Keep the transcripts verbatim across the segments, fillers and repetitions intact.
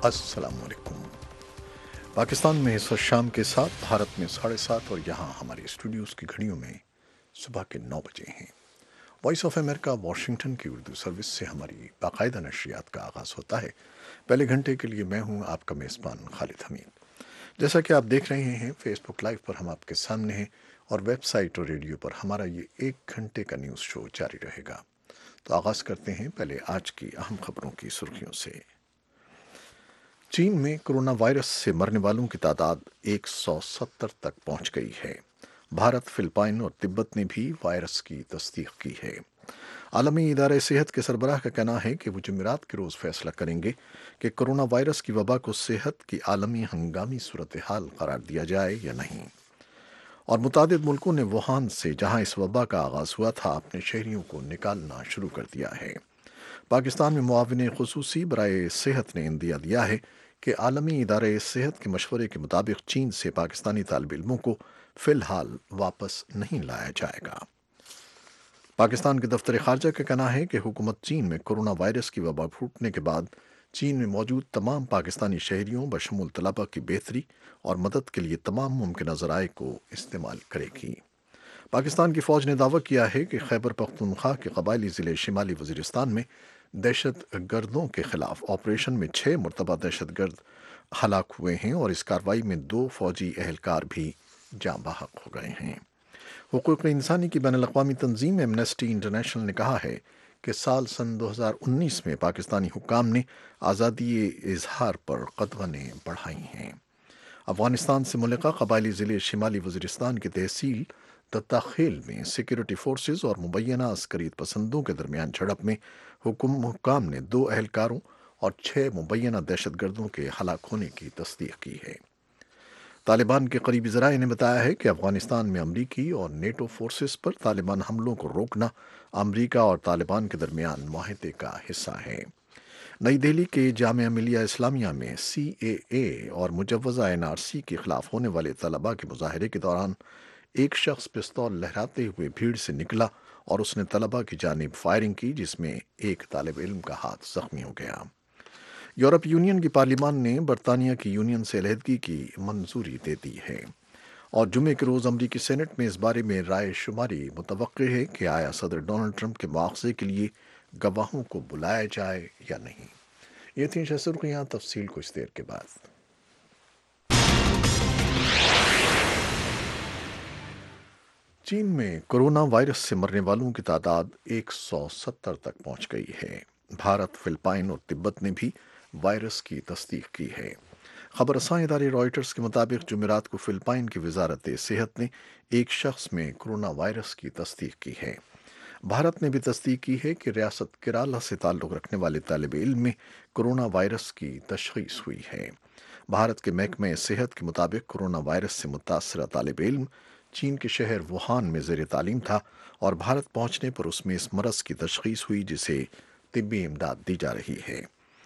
السلام علیکم۔ پاکستان میں اس وقت شام کے سات، بھارت میں ساڑھے سات اور یہاں ہمارے اسٹوڈیوز کی گھڑیوں میں صبح کے نو بجے ہیں۔ وائس آف امریکہ واشنگٹن کی اردو سروس سے ہماری باقاعدہ نشریات کا آغاز ہوتا ہے۔ پہلے گھنٹے کے لیے میں ہوں آپ کا میزبان خالد حمید۔ جیسا کہ آپ دیکھ رہے ہیں فیس بک لائیو پر ہم آپ کے سامنے ہیں، اور ویب سائٹ اور ریڈیو پر ہمارا یہ ایک گھنٹے کا نیوز شو جاری رہے گا۔ تو آغاز کرتے ہیں پہلے آج کی اہم خبروں کی سرخیوں سے۔ چین میں کرونا وائرس سے مرنے والوں کی تعداد ایک سو ستر تک پہنچ گئی ہے۔ بھارت، فلپائن اور تبت نے بھی وائرس کی تصدیق کی ہے۔ عالمی ادارہ صحت کے سربراہ کا کہنا ہے کہ وہ جمعرات کے روز فیصلہ کریں گے کہ کرونا وائرس کی وبا کو صحت کی عالمی ہنگامی صورتحال قرار دیا جائے یا نہیں۔ اور متعدد ملکوں نے ووہان سے، جہاں اس وبا کا آغاز ہوا تھا، اپنے شہریوں کو نکالنا شروع کر دیا ہے۔ پاکستان میں معاون خصوصی برائے صحت نے اندیا دیا ہے کہ عالمی ادارہ صحت کے مشورے کے مطابق چین سے پاکستانی طالب علموں کو فی الحال واپس نہیں لایا جائے گا۔ پاکستان کے دفتر خارجہ کا کہنا ہے کہ حکومت چین میں کرونا وائرس کی وبا پھوٹنے کے بعد چین میں موجود تمام پاکستانی شہریوں بشمول طلبہ کی بہتری اور مدد کے لیے تمام ممکنہ ذرائع کو استعمال کرے گی۔ پاکستان کی فوج نے دعویٰ کیا ہے کہ خیبر پختونخوا کے قبائلی ضلع شمالی وزیرستان میں دہشت گردوں کے خلاف آپریشن میں چھ مرتبہ دہشت گرد ہلاک ہوئے ہیں، اور اس کارروائی میں دو فوجی اہلکار بھی جاں بحق ہو گئے ہیں۔ حقوق انسانی کی بین الاقوامی تنظیم ایمنسٹی انٹرنیشنل نے کہا ہے کہ سال سن دو ہزار انیس میں پاکستانی حکام نے آزادی اظہار پر قدغنیں بڑھائی ہیں۔ افغانستان سے ملکہ قبائلی ضلع شمالی وزیرستان کی تحصیل تتاخیل میں سیکیورٹی فورسز اور مبینہ عسکری پسندوں کے درمیان جھڑپ میں حکم حکام نے دو اہلکاروں اور چھ مبینہ دہشت گردوں کے ہلاک ہونے کی تصدیق کی ہے۔ طالبان کے قریبی ذرائع نے بتایا ہے کہ افغانستان میں امریکی اور نیٹو فورسز پر طالبان حملوں کو روکنا امریکہ اور طالبان کے درمیان معاہدے کا حصہ ہے۔ نئی دہلی کے جامعہ ملیہ اسلامیہ میں سی اے اے اور مجوزہ این آر سی کے خلاف ہونے والے طلباء کے مظاہرے کے دوران ایک شخص پستول لہراتے ہوئے بھیڑ سے نکلا اور اس نے طلباء کی جانب فائرنگ کی، جس میں ایک طالب علم کا ہاتھ زخمی ہو گیا۔ یورپ یونین کی پارلیمان نے برطانیہ کی یونین سے علیحدگی کی منظوری دے دی ہے، اور جمعے کے روز امریکی سینٹ میں اس بارے میں رائے شماری متوقع ہے کہ آیا صدر ڈونلڈ ٹرمپ کے مواخذے کے لیے گواہوں کو بلایا جائے یا نہیں۔ یہ تھیں شہ سرخیاں، تفصیل کچھ دیر کے بعد۔ چین میں کرونا وائرس سے مرنے والوں کی تعداد ایک سو ستر تک پہنچ گئی ہے۔ بھارت، فلپائن اور تبت نے بھی وائرس کی تصدیق کی ہے۔ خبر رساں ادارے رائٹرز کے مطابق جمعرات کو فلپائن کی وزارت صحت نے ایک شخص میں کرونا وائرس کی تصدیق کی ہے۔ بھارت نے بھی تصدیق کی ہے کہ ریاست کیرالہ سے تعلق رکھنے والے طالب علم میں کرونا وائرس کی تشخیص ہوئی ہے۔ بھارت کے محکمہ صحت کے مطابق کرونا وائرس سے متاثرہ طالب علم چین کے شہر ووہان میں زیر تعلیم تھا، اور بھارت پہنچنے پر اس میں اس مرض کی تشخیص ہوئی جسے طبی امداد دی جا رہی ہے۔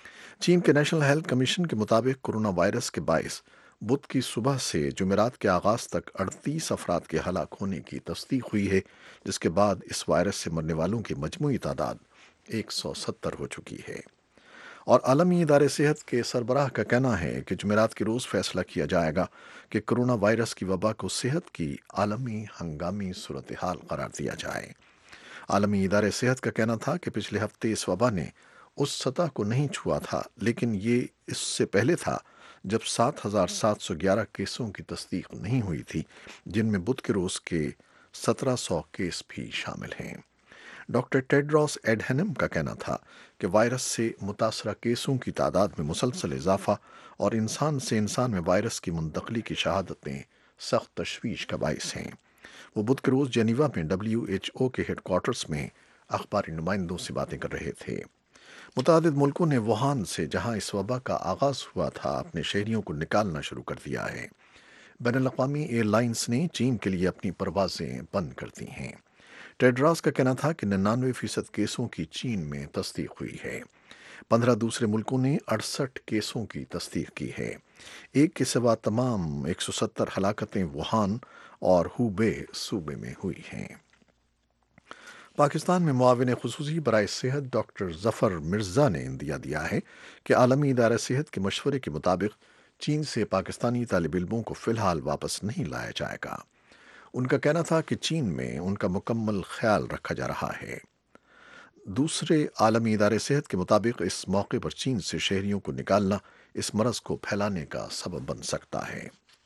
چین کے نیشنل ہیلتھ کمیشن کے مطابق کرونا وائرس کے باعث بدھ کی صبح سے جمعرات کے آغاز تک اڑتیس افراد کے ہلاک ہونے کی تصدیق ہوئی ہے، جس کے بعد اس وائرس سے مرنے والوں کی مجموعی تعداد ایک سو ستر ہو چکی ہے۔ اور عالمی ادارے صحت کے سربراہ کا کہنا ہے کہ جمعرات کے روز فیصلہ کیا جائے گا کہ کرونا وائرس کی وبا کو صحت کی عالمی ہنگامی صورتحال قرار دیا جائے۔ عالمی ادارے صحت کا کہنا تھا کہ پچھلے ہفتے اس وبا نے اس سطح کو نہیں چھوا تھا، لیکن یہ اس سے پہلے تھا جب سات ہزار سات سو گیارہ کیسوں کی تصدیق نہیں ہوئی تھی، جن میں بدھ کے روز کے سترہ سو کیس بھی شامل ہیں۔ ڈاکٹر ٹیڈروس ایڈہنم کا کہنا تھا کہ وائرس سے متاثرہ کیسوں کی تعداد میں مسلسل اضافہ اور انسان سے انسان میں وائرس کی منتقلی کی شہادتیں سخت تشویش کا باعث ہیں۔ وہ بدھ کے روز جنیوا میں ڈبلیو ایچ او کے ہیڈ کوارٹرز میں اخباری نمائندوں سے باتیں کر رہے تھے۔ متعدد ملکوں نے ووہان سے، جہاں اس وبا کا آغاز ہوا تھا، اپنے شہریوں کو نکالنا شروع کر دیا ہے۔ بین الاقوامی ایئر لائنز نے چین کے لیے اپنی پروازیں بند کر دی ہیں۔ ٹیڈراس کا کہنا تھا کہ ننانوے فیصد کیسوں کی چین میں تصدیق ہوئی ہے۔ پندرہ دوسرے ملکوں نے اڑسٹھ کیسوں کی تصدیق کی ہے۔ ایک کے سوا تمام ایک سو ستر ہلاکتیں ووہان اور ہوبے صوبے میں ہوئی ہیں۔ پاکستان میں معاون خصوصی برائے صحت ڈاکٹر ظفر مرزا نے اندیا دیا ہے کہ عالمی ادارہ صحت کے مشورے کے مطابق چین سے پاکستانی طالب علموں کو فی الحال واپس نہیں لایا جائے گا۔ ان کا کہنا تھا کہ چین میں ان کا مکمل خیال رکھا جا رہا ہے۔ دوسرے عالمی ادارے صحت کے مطابق اس موقع پر چین سے شہریوں کو نکالنا اس مرض کو پھیلانے کا سبب بن سکتا ہے۔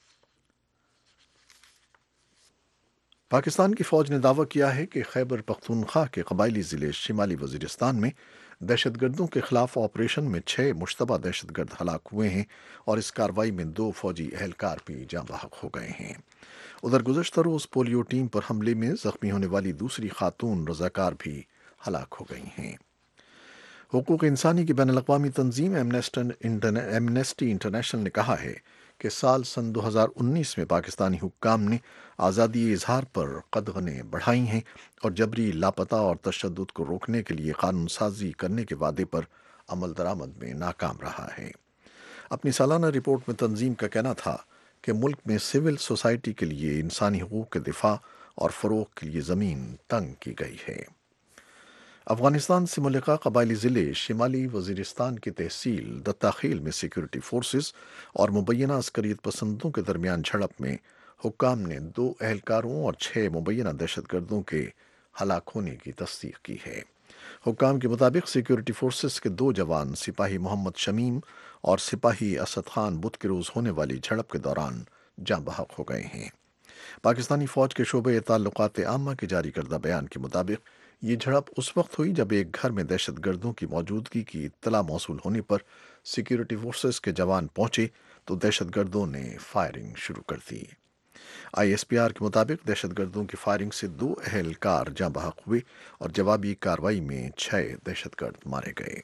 پاکستان کی فوج نے دعویٰ کیا ہے کہ خیبر پختونخوا کے قبائلی ضلع شمالی وزیرستان میں دہشت گردوں کے خلاف آپریشن میں چھ مشتبہ دہشت گرد ہلاک ہوئے ہیں اور اس کارروائی میں دو فوجی اہلکار بھی جاں بحق ہو گئے ہیں۔ ادھر گزشتہ روز پولیو ٹیم پر حملے میں زخمی ہونے والی دوسری خاتون رضاکار بھی ہلاک ہو گئی ہیں۔ حقوق انسانی کی بین الاقوامی تنظیم ایمنسٹی انٹرنیشنل نے کہا ہے کہ سال سن دو ہزار انیس میں پاکستانی حکام نے آزادی اظہار پر قدغنیں بڑھائی ہیں اور جبری لاپتہ اور تشدد کو روکنے کے لیے قانون سازی کرنے کے وعدے پر عمل درآمد میں ناکام رہا ہے۔ اپنی سالانہ رپورٹ میں تنظیم کا کہنا تھا کہ ملک میں سول سوسائٹی کے لیے انسانی حقوق کے دفاع اور فروغ کے لیے زمین تنگ کی گئی ہے۔ افغانستان سے ملحقہ قبائلی ضلع شمالی وزیرستان کی تحصیل دتاخیل میں سیکورٹی فورسز اور مبینہ عسکریت پسندوں کے درمیان جھڑپ میں حکام نے دو اہلکاروں اور چھ مبینہ دہشت گردوں کے ہلاک ہونے کی تصدیق کی ہے۔ حکام کے مطابق سیکورٹی فورسز کے دو جوان سپاہی محمد شمیم اور سپاہی اسد خان بدھ کے روز ہونے والی جھڑپ کے دوران جاں بحق ہو گئے ہیں۔ پاکستانی فوج کے شعبہ تعلقات عامہ کے جاری کردہ بیان کے مطابق یہ جھڑپ اس وقت ہوئی جب ایک گھر میں دہشت گردوں کی موجودگی کی اطلاع موصول ہونے پر سیکورٹی فورسز کے جوان پہنچے تو دہشت گردوں نے فائرنگ شروع کر دی۔ آئی ایس پی آر کے مطابق دہشت گردوں کی فائرنگ سے دو اہلکار جاں بحق ہوئے اور جوابی کارروائی میں چھ دہشت گرد مارے گئے۔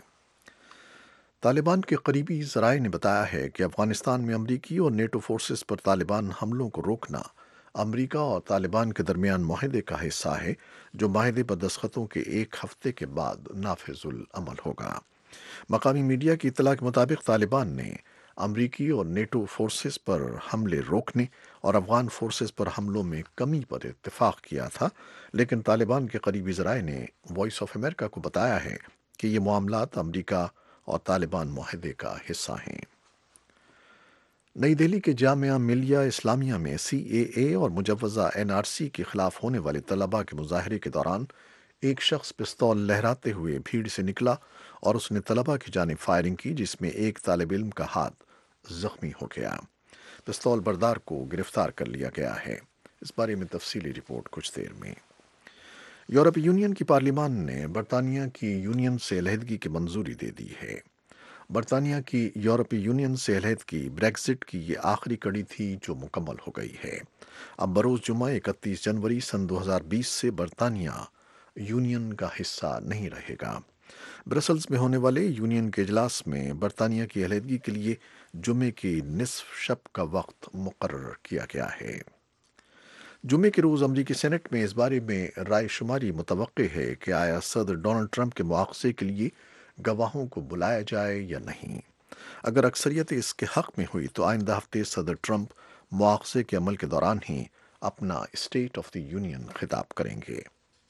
طالبان کے قریبی ذرائع نے بتایا ہے کہ افغانستان میں امریکی اور نیٹو فورسز پر طالبان حملوں کو روکنا امریکہ اور طالبان کے درمیان معاہدے کا حصہ ہے، جو معاہدے پر دستخطوں کے ایک ہفتے کے بعد نافذ العمل ہوگا۔ مقامی میڈیا کی اطلاع کے مطابق طالبان نے امریکی اور نیٹو فورسز پر حملے روکنے اور افغان فورسز پر حملوں میں کمی پر اتفاق کیا تھا، لیکن طالبان کے قریبی ذرائع نے وائس آف امریکہ کو بتایا ہے کہ یہ معاملات امریکہ اور طالبان معاہدے کا حصہ ہیں۔ نئی دہلی کے جامعہ ملیہ اسلامیہ میں سی اے اے اور مجوزہ این آر سی کے خلاف ہونے والے طلباء کے مظاہرے کے دوران ایک شخص پستول لہراتے ہوئے بھیڑ سے نکلا اور اس نے طلباء کی جانب فائرنگ کی، جس میں ایک طالب علم کا ہاتھ زخمی ہو گیا۔ پستول بردار کو گرفتار کر لیا گیا ہے۔ اس بارے میں تفصیلی رپورٹ کچھ دیر میں۔ یورپی یونین کی پارلیمان نے برطانیہ کی یونین سے علیحدگی کی منظوری دے دی ہے۔ برطانیہ کی یورپی یونین سے علیحدگی بریگزٹ کی یہ آخری کڑی تھی جو مکمل ہو گئی ہے۔ اب بروز جمعہ اکتیس جنوری سن دو ہزار بیس سے برطانیہ یونین کا حصہ نہیں رہے گا۔ برسلز میں ہونے والے یونین کے اجلاس میں برطانیہ کی علیحدگی کے لیے جمعے کی نصف شب کا وقت مقرر کیا گیا ہے۔ جمعے کے روز امریکی سینٹ میں اس بارے میں رائے شماری متوقع ہے کہ آیا صدر ڈونلڈ ٹرمپ کے مواخذے کے لیے گواہوں کو بلایا جائے یا نہیں۔ اگر اکثریت اس کے حق میں ہوئی تو آئندہ ہفتے صدر ٹرمپ مواخذے کے عمل کے دوران ہی اپنا اسٹیٹ آف دی یونین خطاب کریں گے۔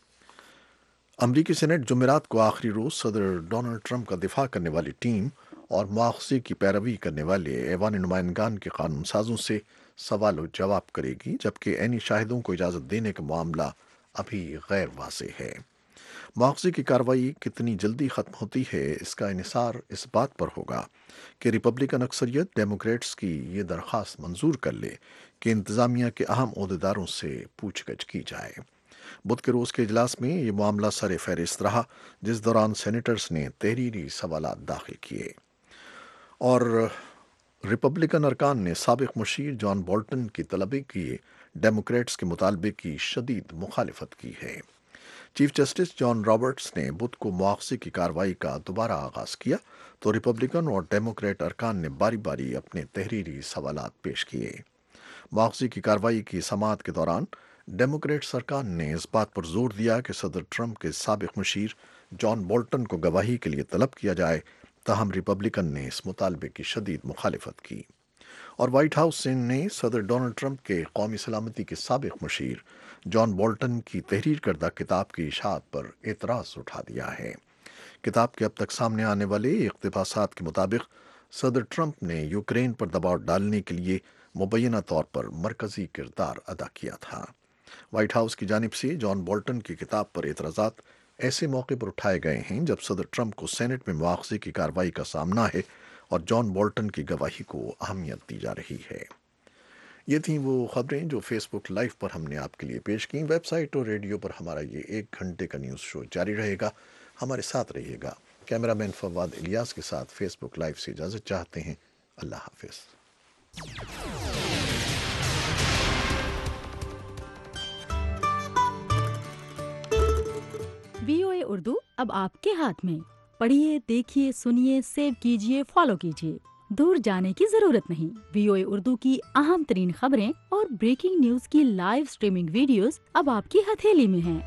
امریکی سینٹ جمعرات کو آخری روز صدر ڈونلڈ ٹرمپ کا دفاع کرنے والی ٹیم اور مواخذے کی پیروی کرنے والے ایوان نمائندگان کے قانون سازوں سے سوال و جواب کرے گی، جبکہ عینی شاہدوں کو اجازت دینے کا معاملہ ابھی غیر واضح ہے۔ مواخذے کی کارروائی کتنی جلدی ختم ہوتی ہے، اس کا انحصار اس بات پر ہوگا کہ ریپبلکن اکثریت ڈیموکریٹس کی یہ درخواست منظور کر لے کہ انتظامیہ کے اہم عہدیداروں سے پوچھ گچھ کی جائے۔ بدھ کے روز کے اجلاس میں یہ معاملہ سر فہرست رہا، جس دوران سینیٹرز نے تحریری سوالات داخل کیے اور ریپبلکن ارکان نے سابق مشیر جان بولٹن کی طلبی کیے ڈیموکریٹس کے مطالبے کی شدید مخالفت کی ہے۔ چیف جسٹس جان رابرٹس نے بدھ کو مواخذے کی کارروائی کا دوبارہ آغاز کیا تو ریپبلکن اور ڈیموکریٹ ارکان نے باری باری اپنے تحریری سوالات پیش کیے۔ مواخذے کی کارروائی کی سماعت کے دوران ڈیموکریٹ ارکان نے اس بات پر زور دیا کہ صدر ٹرمپ کے سابق مشیر جان بولٹن کو گواہی کے لیے طلب کیا جائے، تاہم ریپبلکن نے اس مطالبے کی شدید مخالفت کی اور وائٹ ہاؤس نے صدر ڈونلڈ ٹرمپ کے قومی سلامتی کے سابق مشیر جان بولٹن کی تحریر کردہ کتاب کی اشاعت پر اعتراض اٹھا دیا ہے۔ کتاب کے اب تک سامنے آنے والے اقتباسات کے مطابق صدر ٹرمپ نے یوکرین پر دباؤ ڈالنے کے لیے مبینہ طور پر مرکزی کردار ادا کیا تھا۔ وائٹ ہاؤس کی جانب سے جان بولٹن کی کتاب پر اعتراضات ایسے موقع پر اٹھائے گئے ہیں جب صدر ٹرمپ کو سینٹ میں مواخذے کی کارروائی کا سامنا ہے اور جان بولٹن کی گواہی کو اہمیت دی جا رہی ہے۔ یہ تھیں وہ خبریں جو فیس بک لائیو پر ہم نے آپ کے لیے پیش کیں۔ ویب سائٹ اور ریڈیو پر ہمارا یہ ایک گھنٹے کا نیوز شو جاری رہے گا، ہمارے ساتھ رہیے گا۔ کیمرہ مین فواد الیاس کے ساتھ فیس بک لائیو سے اجازت چاہتے ہیں۔ اللہ حافظ۔ وی او اے اردو اب آپ کے ہاتھ میں۔ پڑھیے، دیکھیے، سنیے، سیو کیجیے، فالو کیجیے۔ دور جانے کی ضرورت نہیں۔ وی او اے اردو کی اہم ترین خبریں اور بریکنگ نیوز کی لائیو سٹریمنگ ویڈیوز اب آپ کی ہتھیلی میں ہیں۔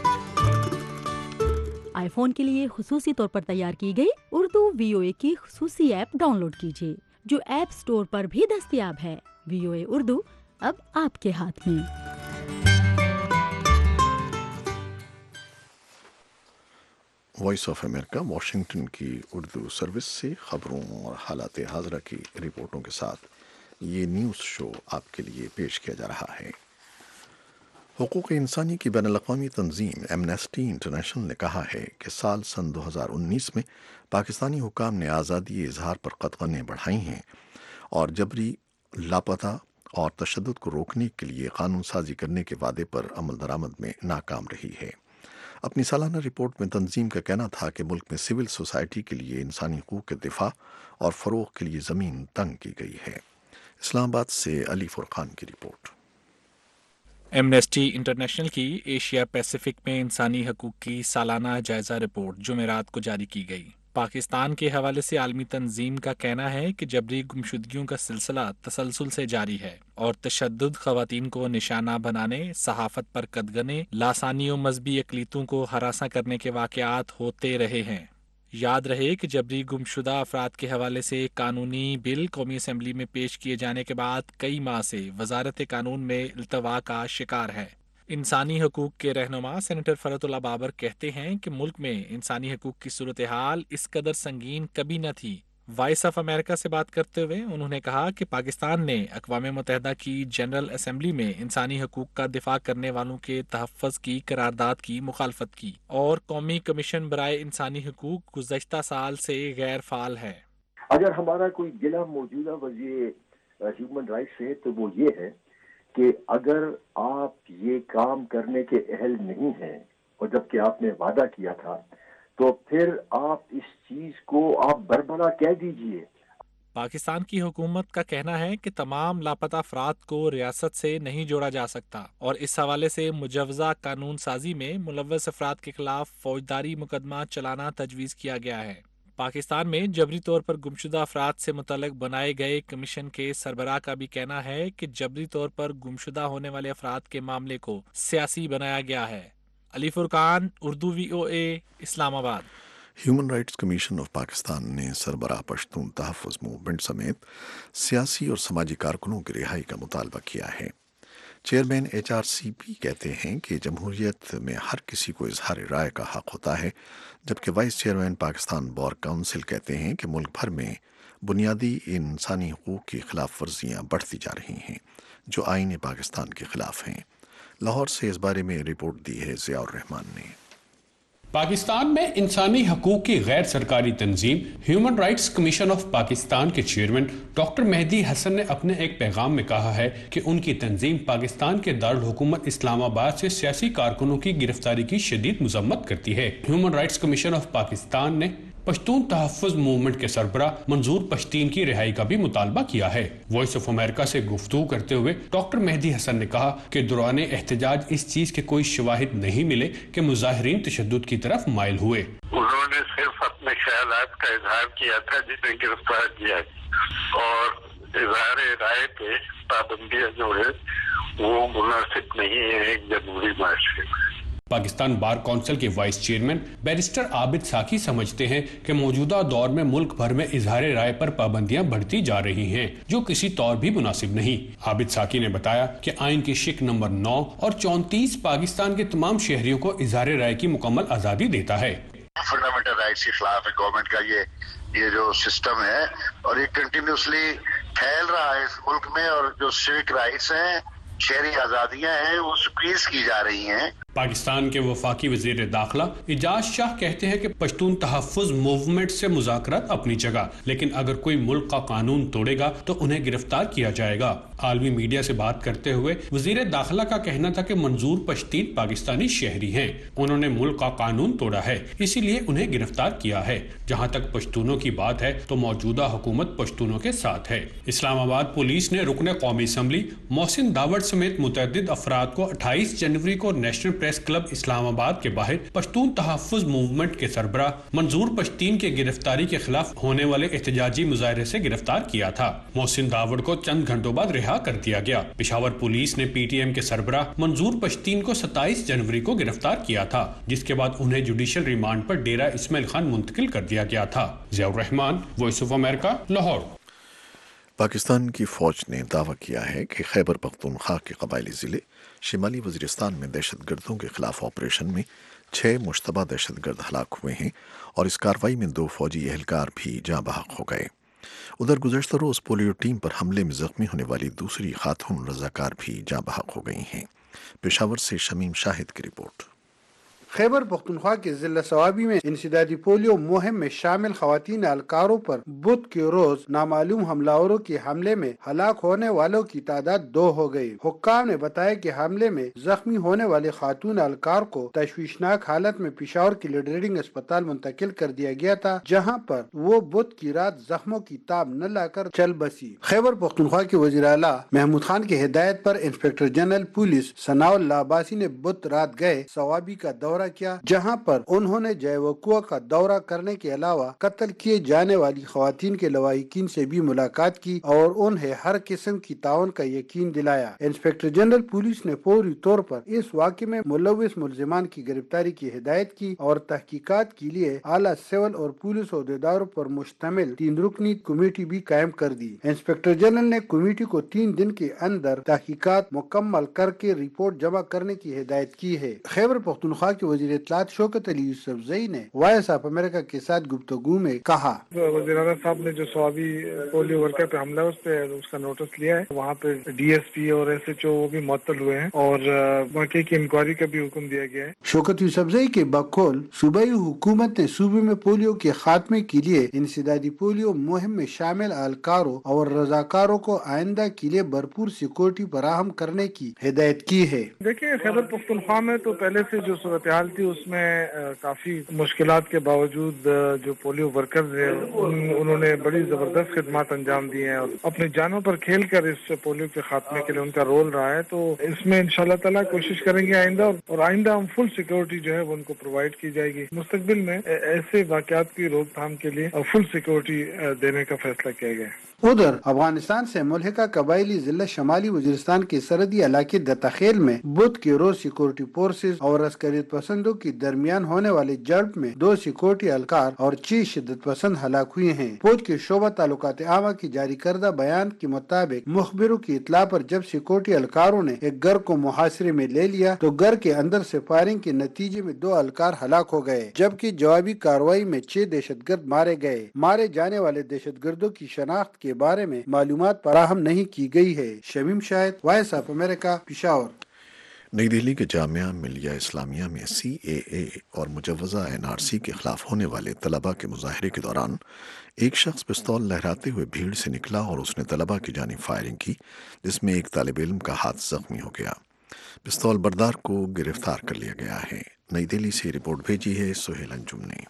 آئی فون کے لیے خصوصی طور پر تیار کی گئی اردو وی او اے کی خصوصی ایپ ڈاؤن لوڈ کیجیے، جو ایپ سٹور پر بھی دستیاب ہے۔ وی او اے اردو اب آپ کے ہاتھ میں۔ وائس آف امریکہ واشنگٹن کی اردو سروس سے خبروں اور حالات حاضرہ کی رپورٹوں کے ساتھ یہ نیوز شو آپ کے لیے پیش کیا جا رہا ہے۔ حقوق انسانی کی بین الاقوامی تنظیم ایمنسٹی انٹرنیشنل نے کہا ہے کہ سال سن دو ہزار انیس میں پاکستانی حکام نے آزادی اظہار پر قدغنیں بڑھائی ہیں اور جبری لاپتہ اور تشدد کو روکنے کے لیے قانون سازی کرنے کے وعدے پر عمل درآمد میں ناکام رہی ہے۔ اپنی سالانہ رپورٹ میں تنظیم کا کہنا تھا کہ ملک میں سول سوسائٹی کے لیے انسانی حقوق کے دفاع اور فروغ کے لیے زمین تنگ کی گئی ہے۔ اسلام آباد سے علی فرقان کی رپورٹ۔ ایمنسٹی انٹرنیشنل کی ایشیا پیسیفک میں انسانی حقوق کی سالانہ جائزہ رپورٹ جمعرات کو جاری کی گئی۔ پاکستان کے حوالے سے عالمی تنظیم کا کہنا ہے کہ جبری گمشدگیوں کا سلسلہ تسلسل سے جاری ہے اور تشدد، خواتین کو نشانہ بنانے، صحافت پر قدغنیں، لاسانی و مذہبی اقلیتوں کو ہراساں کرنے کے واقعات ہوتے رہے ہیں۔ یاد رہے کہ جبری گمشدہ افراد کے حوالے سے ایک قانونی بل قومی اسمبلی میں پیش کیے جانے کے بعد کئی ماہ سے وزارت قانون میں التوا کا شکار ہے۔ انسانی حقوق کے رہنما سینیٹر فرحت اللہ بابر کہتے ہیں کہ ملک میں انسانی حقوق کی صورتحال اس قدر سنگین کبھی نہ تھی۔ وائس آف امریکہ سے بات کرتے ہوئے انہوں نے کہا کہ پاکستان نے اقوام متحدہ کی جنرل اسمبلی میں انسانی حقوق کا دفاع کرنے والوں کے تحفظ کی قرارداد کی مخالفت کی اور قومی کمیشن برائے انسانی حقوق گزشتہ سال سے غیر فعال ہے۔ اگر ہمارا کوئی گلہ موجودہ وزیر ہیومن رائٹس سے تو وہ یہ ہے کہ اگر آپ یہ کام کرنے کے اہل نہیں ہیں اور جبکہ آپ نے وعدہ کیا تھا تو پھر آپ اس چیز کو آپ بربلا کہہ دیجئے۔ پاکستان کی حکومت کا کہنا ہے کہ تمام لاپتہ افراد کو ریاست سے نہیں جوڑا جا سکتا اور اس حوالے سے مجوزہ قانون سازی میں ملوث افراد کے خلاف فوجداری مقدمہ چلانا تجویز کیا گیا ہے۔ پاکستان میں جبری طور پر گمشدہ افراد سے متعلق بنائے گئے کمیشن کے سربراہ کا بھی کہنا ہے کہ جبری طور پر گمشدہ ہونے والے افراد کے معاملے کو سیاسی بنایا گیا ہے۔ علی فرقان، Urdu V O A, Islamabad. Human rights commission of Pakistan نے سربراہ پشتون تحفظ موومنٹ سمیت سیاسی اور سماجی کارکنوں کی رہائی کا مطالبہ کیا ہے۔ Chairman H R C P کہتے ہیں کہ جمہوریت میں ہر کسی کو اظہار رائے کا حق ہوتا ہے، جبکہ vice chairman Pakistan bar council کہتے ہیں کہ ملک بھر میں بنیادی انسانی حقوق کی خلاف ورزیاں بڑھتی جا رہی ہیں جو آئین پاکستان کے خلاف ہیں۔ لاہور سے اس بارے میں رپورٹ دی ہے ضیاء الرحمان نے۔ پاکستان میں انسانی حقوق کی غیر سرکاری تنظیم human rights commission of Pakistan کے چیئرمین ڈاکٹر مہدی حسن نے اپنے ایک پیغام میں کہا ہے کہ ان کی تنظیم پاکستان کے دارالحکومت اسلام آباد سے سیاسی کارکنوں کی گرفتاری کی شدید مذمت کرتی ہے۔ Human rights commission of Pakistan نے پشتون تحفظ موومنٹ کے سربراہ منظور پشتین کی رہائی کا بھی مطالبہ کیا ہے۔ وائس آف امریکہ سے گفتگو کرتے ہوئے ڈاکٹر مہدی حسن نے کہا کہ دوران احتجاج اس چیز کے کوئی شواہد نہیں ملے کہ مظاہرین تشدد کی طرف مائل ہوئے۔ انہوں نے صرف اپنے خیالات کا اظہار کیا تھا جنہیں گرفتار کیا اور اظہار رائے پہ پابندیاں جو ہے وہ مناسب نہیں ہے ایک جمہوری معاشرے میں۔ पाकिस्तान बार काउंसिल के vice chairman barrister Abid Saqi समझते हैं कि मौजूदा दौर में मुल्क भर में इजहार राय पर पाबंदियां बढ़ती जा रही हैं, जो किसी तौर भी मुनासिब नहीं। आबिद साकी ने बताया कि आइन की शिक नंबर नौ और चौंतीस पाकिस्तान के तमाम शहरियों को इजहार राय की मुकम्मल आज़ादी देता है। फंडामेंटल राइट्स के खिलाफ है गवर्नमेंट का ये ये जो सिस्टम है, और ये कंटिन्यूसली फैल रहा है इस मुल्क में, और जो सिविक राइट्स हैं, शहरी आज़ादियां हैं, वो स्क्वीज की जा रही हैं। पाकिस्तान के वफाकी वजीर दाखिला इजाज शाह कहते हैं कि पश्तून तहफ़्फ़ुज़ मूवमेंट से मुज़ाकरात अपनी जगह, लेकिन अगर कोई मुल्क का कानून तोड़ेगा तो उन्हें गिरफ्तार किया जाएगा। आलमी मीडिया से बात करते हुए वजीर दाखिला का कहना था कि मंजूर पश्तीन पाकिस्तानी शहरी हैं, उन्होंने मुल्क का कानून तोड़ा है, इसीलिए उन्हें गिरफ्तार किया है। जहाँ तक पश्तूनों की बात है तो मौजूदा हुकूमत पश्तूनों के साथ है। इस्लामाबाद पुलिस ने रुकने कौमी असम्बली मोहसिन दावड़ समेत मुतअद्दिद अफराद को अट्ठाईस जनवरी को नेशनल प्रेस क्लब इस्लामाबाद के बाहर पश्तून तहफ़्फ़ुज़ मूवमेंट के सरबराह मंजूर पश्तीन के गिरफ्तारी के खिलाफ होने वाले एहतजाजी मुजाहरे से गिरफ्तार किया था। मोहसिन दावड़ को चंद घंटों बाद रिहा कर दिया गया। पेशावर पुलिस ने पी टी एम के सरबराह मंजूर पश्तीन को सत्ताईस जनवरी को गिरफ्तार किया था, जिसके बाद उन्हें जुडिशल रिमांड पर डेरा इस्माइल खान मुंतकिल कर दिया गया था। Ziaur Rehman, voice of America, Lahore. Pakistan की फौज ने दावा किया है कि खैबर पख्तूनख्वा के कबायली ज़िले शिमाली वज़ीरिस्तान में दहशतगर्दों के खिलाफ ऑपरेशन में छः मुश्तबा दहशतगर्द हलाक हुए हैं और इस कार्रवाई में दो फौजी एहलकार भी जाँ बहक हो गए। उधर गुज़श्ता रोज़ पोलियो टीम पर हमले में ज़ख्मी होने वाली दूसरी खातून रज़ाकार भी जाँ बहक हो गई हैं। पेशावर से शमीम शाहिद की रिपोर्ट। खैबर पख्तूनख्वा के जिला सवाबी में इंसदादी पोलियो मुहिम में शामिल खवातीन एहलकारों पर बुध के रोज नामालूम हमलावरों के हमले में हलाक होने वालों की तादाद दो हो गई। हुक्काम ने बताया कि हमले में जख्मी होने वाले खातून एहलकार को तशवीशनाक हालत में पेशावर के लीडरिंग अस्पताल मुंतकिल कर दिया गया था, जहाँ पर वो बुध की रात जख्मों की ताब न लाकर चल बसी। खैबर पख्तूनख्वा के वज़ीर आला महमूद खान की हिदायत पर inspector general police Sanaullah Abbasi ने बुध रात गए सवाबी का दौरा किया, जहां पर उन्होंने जयवकुआ का दौरा करने के अलावा कत्ल किए जाने वाली खवातीन के लवाहिकीन से भी मुलाकात की और उन्हें हर किस्म की ताउन का यकीन दिलाया। इंस्पेक्टर जनरल पुलिस ने फौरी तौर पर इस वाक़े में मुलविस मुलजिमान की गिरफ्तारी की हिदायत की और तहकीकात के लिए आला सिविल और पुलिस अहदेदारों पर मुश्तमिल तीन रुकनी कमेटी भी कायम कर दी। इंस्पेक्टर जनरल ने कमेटी को तीन दिन के अंदर तहकीकात मुकम्मल करके रिपोर्ट जमा करने की हिदायत की है। खैबर पख्तूनख्वा के वज़ीर इत्तलात शौकत अली यूसुफजई ने वॉइस ऑफ अमेरिका के साथ गुफ्तगू में कहा, वज़ीर आला साहब ने जो सवाबी पोलियो वर्कर पे हमला उस पे उसका नोटिस लिया है। वहाँ पे डी एस पी और एस एच ओ वो भी मुअत्तल हुए हैं और वाकई की इंक्वायरी का भी हुक्म दिया गया है। शौकत यूसुफजई के बकौल सूबाई हुकूमत ने सूबे में पोलियो के खात्मे के लिए इंसदादी पोलियो मुहिम में शामिल एहलकारों और रजाकारों को आइंदा के लिए भरपूर सिक्योरिटी फराहम करने की हिदायत की है। देखिए, खैबर पख्तूनख्वा में तो पहले से जो सूरत हाल थी उसमें आ, काफी मुश्किलात के बावजूद जो पोलियो वर्कर्स हैं उन, उन्होंने बड़ी जबरदस्त खिदमत अंजाम दी हैं और अपनी जानों पर खेल कर इस पोलियो के खात्मे के लिए उनका रोल रहा है। तो इसमें इंशाल्लाह ताला कोशिश करेंगे आइंदा और आइंदा हम फुल सिक्योरिटी जो है वो उनको प्रोवाइड की जाएगी। मुस्तकबिल में ऐसे वाकयात की रोकथाम के लिए फुल सिक्योरिटी देने का फैसला किया गया है। उधर अफगानिस्तान से मुल्हिका कबायली जिला शमाली वजीरिस्तान के सरहदी इलाके दत्ताखेल में बुध के रोज सिक्योरिटी फोर्सेज और अस्करियत पसंदों के दरमियान होने वाले झड़प में दो सिक्योरिटी एहलकार और छह शिद्दत पसंद हलाक हुए हैं। फौज के शोबा तालुकात आमा की जारी करदा बयान के मुताबिक मुखबिरों की इतला पर जब सिक्योरिटी एहलकारों ने एक घर को मुहासरे में ले लिया तो घर के अंदर से फायरिंग के नतीजे में दो एहलकार हलाक हो गए, जबकि जवाबी कार्रवाई में छह दहशतगर्द मारे गए। मारे जाने वाले दहशतगर्दों की शनाख्त के बारे में मालूमात फराहम नहीं की गई है। Shamim Shahid, voice of America, Peshawar. New Delhi के जामिया मिलिया इस्लामिया में सी ए ए और मुजव्वज़ा एन आर सी के खिलाफ होने वाले तलबा के मुजाहरे के दौरान एक शख्स पिस्तौल लहराते हुए भीड़ से निकला और उसने तलबा की जानिब फायरिंग की, जिसमें एक तालिब इल्म का हाथ जख्मी हो गया। पिस्तौल बरदार को गिरफ्तार कर लिया गया है। नई दिल्ली से रिपोर्ट भेजी है सुहेल अंजुम ने।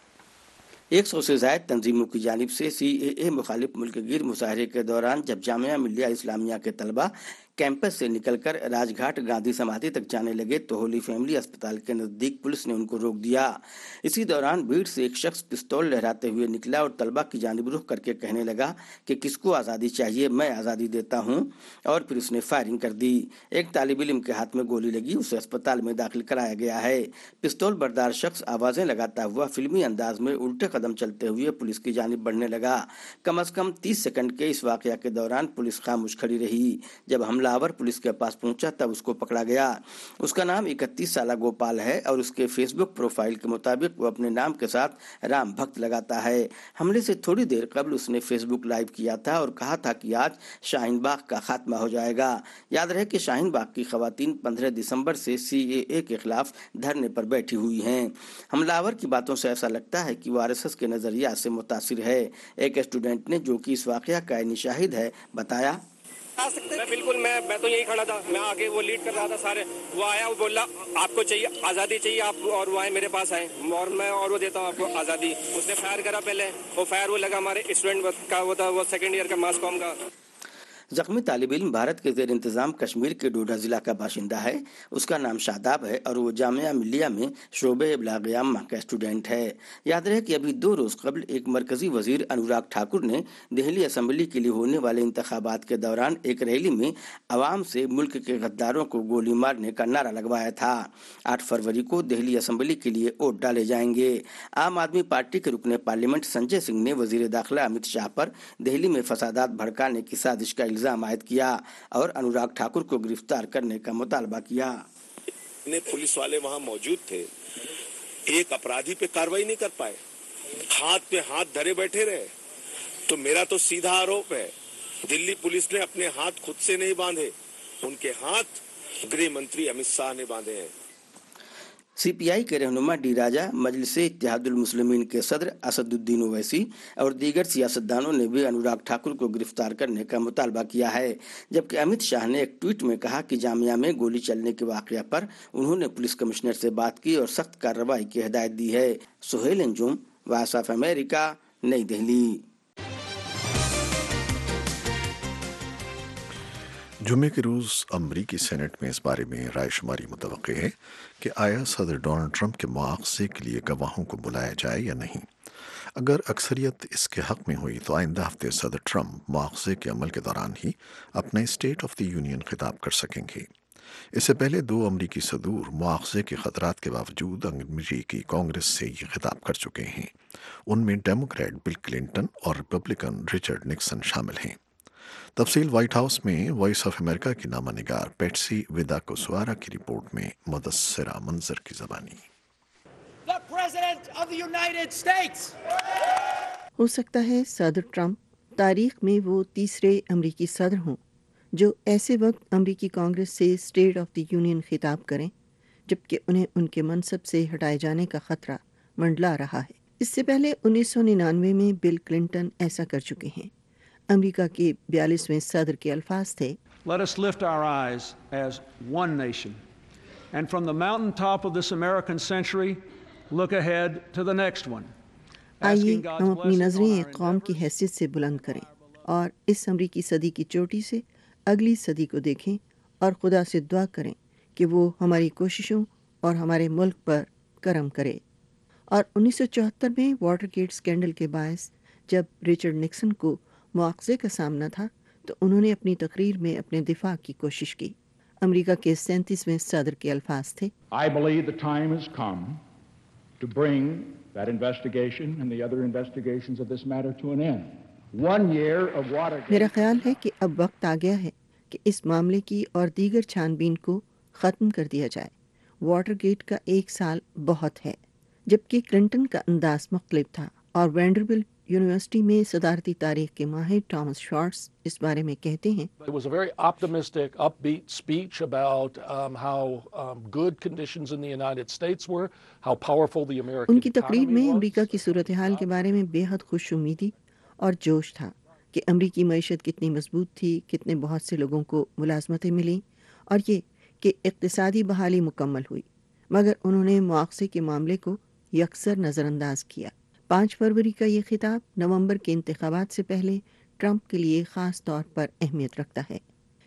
एक सौ से ज़ायद तंजीमों की जानिब से सी ए ए मुखालिफ मुल्क गिर मुशाहरे के दौरान जब जामिया मिलिया इस्लामिया के तलबा कैंपस से निकलकर राजघाट गांधी समाधि तक जाने लगे तो होली फैमिली अस्पताल के नजदीक पुलिस ने उनको रोक दिया। इसी दौरान भीड़ से एक शख्स पिस्तौल लहराते हुए निकला और तलबा की जानिब रुख करके कहने लगा कि किसको आज़ादी चाहिए, मैं आज़ादी देता हूं, और फिर उसने फायरिंग कर दी। एक तालिब इल्म के हाथ में गोली लगी, उसे अस्पताल में दाखिल कराया गया है। पिस्तौल बरदार शख्स आवाजें लगाता हुआ फिल्मी अंदाज में उल्टे कदम चलते हुए पुलिस की जानिब बढ़ने लगा। कम अज कम तीस सेकंड के इस वाकया के दौरान पुलिस खामोश खड़ी रही। जब हमलावर पुलिस के पास पहुंचा तब उसको पकड़ा गया। उसका नाम इकतीस साल गोपाल है और उसके फेसबुक प्रोफाइल के मुताबिक वो अपने नाम के साथ राम भक्त लगाता है। हमले से थोड़ी देर कबल उसने फेसबुक लाइव किया था और कहा था कि आज शाहीन बाग का खात्मा हो जाएगा। याद रहे कि शाहीन बाग की खवातीन पंद्रह दिसंबर से सी ए ए के खिलाफ धरने पर बैठी हुई हैं। हमलावर की बातों से ऐसा लगता है कि वो आर एस एस के नजरिया से मुतासिर है। एक स्टूडेंट ने, जो कि इस वाकया का शाहिद है, बताया, मैं बिल्कुल मैं मैं तो यही खड़ा था, मैं आगे वो लीड कर रहा था सारे। वो आया, वो बोला आपको चाहिए आज़ादी चाहिए आप, और वो आए मेरे पास आए और मैं और वो देता हूँ आपको आज़ादी। उसने फायर करा, पहले वो फायर वो लगा हमारे स्टूडेंट का, वो था वो सेकेंड ईयर का मास कॉम का। जख्मी तालिब इल्म भारत के ज़ेर इंतज़ाम कश्मीर के डोडा ज़िला का बाशिंदा है। उसका नाम शादाब है और वो जामिया मिल्लिया में शोबे इब्लाग आम्मा का स्टूडेंट है। याद रहे कि अभी दो रोज़ कबल एक मरकज़ी वज़ीर अनुराग ठाकुर ने दिल्ली असम्बली के लिए होने वाले इंतखाबात के दौरान एक रैली में अवाम से मुल्क के गद्दारों को गोली मारने का नारा लगवाया था। आठ फरवरी को दिल्ली असम्बली के लिए वोट डाले जाएंगे। आम आदमी पार्टी के रुकने पार्लियामेंट संजय सिंह ने वज़ीर दाखिला अमित शाह पर दिल्ली में फसादात भड़काने की साजिश का इल्जाम आयद किया और अनुराग ठाकुर को गिरफ्तार करने का मुतालबा किया। पुलिस वाले वहां मौजूद थे, एक अपराधी पे कार्रवाई नहीं कर पाए, हाथ पे हाथ धरे बैठे रहे। तो मेरा तो सीधा आरोप है, दिल्ली पुलिस ने अपने हाथ खुद से नहीं बांधे, उनके हाथ गृह मंत्री अमित शाह ने बांधे हैं। सी पी आई के रहनुमा डी राजा, मजलिस इत्तेहादुल मुस्लिमीन के सदर असदुद्दीन ओवैसी और दीगर सियासतदानों ने भी अनुराग ठाकुर को गिरफ्तार करने का मुतालबा किया है। जबकि अमित शाह ने एक ट्वीट में कहा कि जामिया में गोली चलने के वाकया पर उन्होंने पुलिस कमिश्नर से बात की और सख्त कार्रवाई की हिदायत दी है। Suhail Anjum, voice of America, New Delhi. जुमे के रोज़ अमरीकी सेनेट में इस बारे में रायशुमारी मुतवक्के है कि आया सदर डोनाल्ड ट्रंप के मुआवजे के लिए गवाहों को बुलाया जाए या नहीं। अगर अक्सरियत इसके हक में हुई तो आइंदा हफ्ते सदर ट्रंप मुआवजे के अमल के दौरान ही अपना स्टेट ऑफ द यूनियन खिताब कर सकेंगे। इससे पहले दो अमरीकी सदूर मुआवजे के खतरात के बावजूद अमरीकी कांग्रेस से ये खिताब कर चुके हैं। उनमें डेमोक्रेट बिल क्लिंटन और रिपब्लिकन रिचर्ड निक्सन शामिल हैं। तफसील व्हाइट हाउस में वॉइस ऑफ अमेरिका की नामा निगार पेट्सी विदा कुसवारा की रिपोर्ट में मुदस्सिरा मंजर की ज़बानी। हो सकता है सदर ट्रंप तारीख में वो तीसरे अमरीकी सदर हों जो ऐसे वक्त अमरीकी कांग्रेस से स्टेट ऑफ द यूनियन खिताब करें जबकि उन्हें उनके मनसब से हटाए जाने का खतरा मंडला रहा है। इससे पहले उन्नीस सौ निन्यानवे में बिल क्लिंटन ऐसा कर चुके हैं। अमेरिका के बयालीसवें सदर के अल्फाज थे, Let us lift our eyes as one nation, and from the mountaintop of this American century, look ahead to the next one. आइए हम अपनी नजरें एक कौम की हैसियत से बुलंद करें और इस अमरीकी सदी की चोटी से अगली सदी को देखें और खुदा से दुआ करें कि वो हमारी कोशिशों और हमारे मुल्क पर करम करे। और उन्नीस सौ चौहत्तर में वाटरगेट स्कैंडल के बायस जब रिचर्ड निक्सन को मुआवजे का सामना था तो उन्होंने अपनी तकरीर में अपने दिफा की कोशिश की। अमेरिका के सैंतीसवें सदर के अल्फाज थे, I believe the time has come to bring that investigation and the other investigations of this matter to an end. One year of Watergate. मेरा ख्याल है कि अब वक्त आ गया है कि इस मामले की और दीगर छानबीन को ख़त्म कर दिया जाए। वाटरगेट का एक साल बहुत है। जबकि क्लिंटन का अंदाज मुख्तलिफ था और वैंडरबिल्ट यूनिवर्सिटी में सदारती तारीख के माहिर टॉमस शॉर्ट्स इस बारे में कहते हैं, It was a very optimistic, upbeat speech about um, how um, good conditions in the United States were, how powerful the American उनकी तकरीर में economy was. अमेरिका की सूरत हाल के बारे में बेहद खुश उम्मीदी और जोश था कि अमेरिकी मईशत कितनी मजबूत थी, कितने बहुत से लोगों को मुलाजमतें मिली और ये कि इक्तिसादी बहाली मुकम्मल हुई। मगर उन्होंने मुआवजे के मामले को यकसर नज़रअंदाज किया। पाँच फरवरी का ये खिताब नवंबर के इंतखाबात से पहले ट्रंप के लिए ख़ास तौर पर अहमियत रखता है।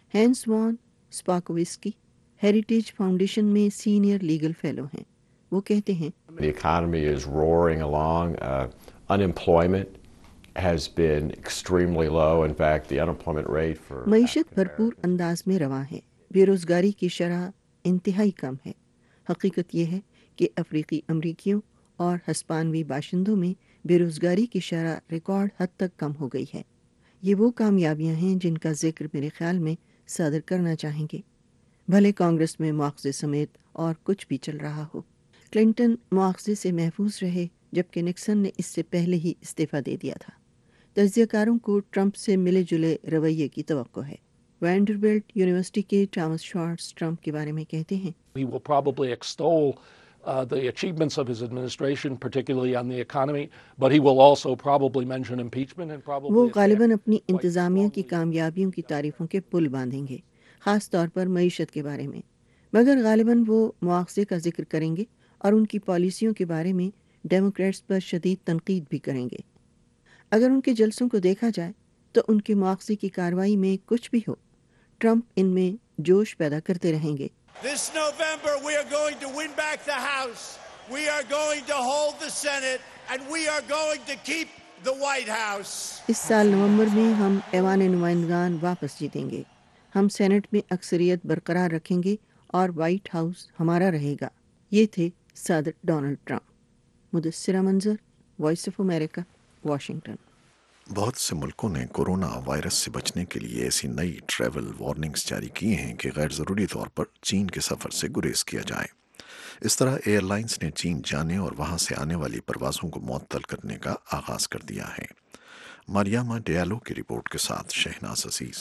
Hans von Spakovsky Heritage Foundation میں سینئر لیگل فیلو ہیں. وہ کہتے ہیں The economy is roaring along. Uh, unemployment has been extremely low. In fact, the unemployment rate for معیشت بھرپور انداز میں رواں ہے. بے روزگاری کی شرح انتہائی کم ہے. حقیقت یہ ہے کہ افریقی امریکیوں اور ہسپانوی باشندوں میں بے روزگاری کی شرح ریکارڈ حد تک کم ہو گئی ہے. یہ وہ کامیابیاں ہیں جن کا ذکر میرے خیال میں صادر کرنا چاہیں گے، بھلے کانگریس میں مواخذے سمیت اور کچھ بھی چل رہا ہو. کلنٹن مواخذے سے محفوظ رہے جبکہ نکسن نے اس سے پہلے ہی استعفیٰ دے دیا تھا. تجزیہ کاروں کو ٹرمپ سے ملے جلے رویے کی توقع ہے. وینڈربلٹ یونیورسٹی کے تھامس شارٹس ٹرمپ کے بارے میں کہتے ہیں He will probably extol uh, the achievements of his administration, particularly on the economy, but he will also probably mention impeachment and probably وہ غالباً اپنی انتظامیہ کی کامیابیوں کی تعریفوں کے پل باندھیں گے، خاص طور پر معیشت کے بارے میں، مگر غالباً وہ مواخذے کا ذکر کریں گے اور ان کی پالیسیوں کے بارے میں ڈیموکریٹس پر شدید تنقید بھی کریں گے. اگر ان کے جلسوں کو دیکھا جائے تو ان کے مواخذے کی کارروائی میں کچھ بھی ہو، ٹرمپ ان میں جوش پیدا کرتے رہیں گے. This November we are going to win back the House. We are going to hold the Senate and we are going to keep the White House. اس سال نومبر میں ہم ایوان نمائندگان واپس جیتیں گے، ہم سینٹ میں اکثریت برقرار رکھیں گے اور وائٹ ہاؤس ہمارا رہے گا. یہ تھے صدر ڈونلڈ ٹرمپ. مدثرہ منظر، وائس آف امریکہ، واشنگٹن. بہت سے ملکوں نے کورونا وائرس سے بچنے کے لیے ایسی نئی ٹریول وارننگز جاری کی ہیں کہ غیر ضروری طور پر چین کے سفر سے گریز کیا جائے. اس طرح ایئر لائنز نے چین جانے اور وہاں سے آنے والی پروازوں کو معطل کرنے کا آغاز کر دیا ہے. مریامہ ڈیالو کی رپورٹ کے ساتھ شہناز عزیز.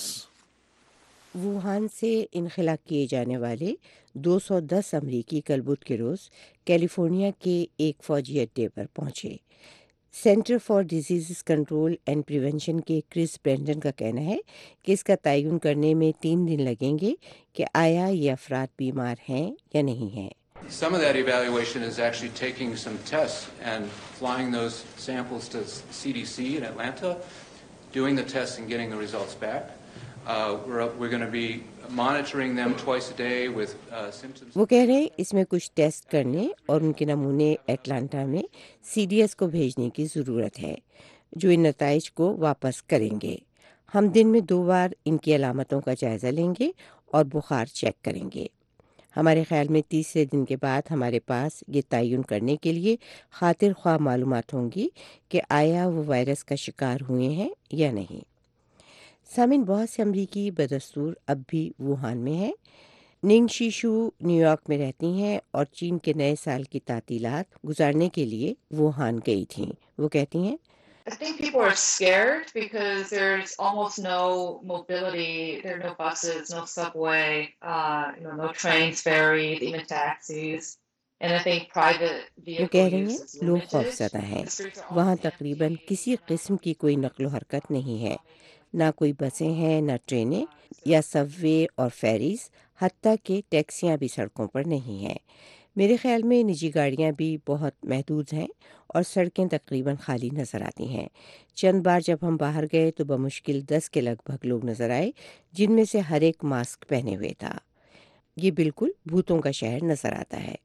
ووہان سے انخلا کیے جانے والے دو سو دس امریکی کل بدھ کے روز کیلیفورنیا کے ایک فوجی اڈے پر پہنچے. Center for disease control and prevention کے کرس برینڈن کا کہنا ہے کہ اس کا تعین کرنے میں تین دن لگیں گے کہ آیا یہ افراد بیمار ہیں یا نہیں ہیں. Some of that evaluation is actually taking some tests and flying those samples to C D C in Atlanta, doing the tests and getting the results back. Uh, we're, we're going to be monitoring them twice a day with uh, symptoms. وہ کہہ رہے ہیں اس میں کچھ test کرنے اور ان کے نمونے ایٹلانٹا میں سی ڈی ایس کو بھیجنے کی ضرورت ہے جو ان نتائج کو واپس کریں گے. ہم دن میں دو بار ان کی علامتوں کا جائزہ لیں گے اور بخار چیک کریں گے. ہمارے خیال میں تیسرے دن کے بعد ہمارے پاس یہ تعین کرنے کے لیے خاطر خواہ معلومات ہوں گی کہ آیا وہ وائرس کا شکار ہوئے ہیں یا نہیں. سامعین، بہت سے امریکی بدستور اب بھی ووہان میں ہیں. ننگ شیشو نیو یارک میں رہتی ہیں اور چین کے نئے سال کی تعطیلات گزارنے کے لیے ووہان گئی تھیں. وہ کہتی ہیں I think people are scared because there's almost no mobility. There are no buses, no subway, uh, you know, no trains, ferries, even taxis. And I think private وہ کہہ vehicle رہی use ہیں is لوگ خوف limited. زدہ ہیں. The streets are وہاں all تقریباً کسی قسم کی کوئی نقل و حرکت نہیں ہے، نہ کوئی بسیں ہیں، نہ ٹرینیں یا سب وے اور فیریز، حتیٰ کہ ٹیکسیاں بھی سڑکوں پر نہیں ہیں. میرے خیال میں نجی گاڑیاں بھی بہت محدود ہیں اور سڑکیں تقریباً خالی نظر آتی ہیں. چند بار جب ہم باہر گئے تو بمشکل دس کے لگ بھگ لوگ نظر آئے جن میں سے ہر ایک ماسک پہنے ہوئے تھا. یہ بالکل بھوتوں کا شہر نظر آتا ہے.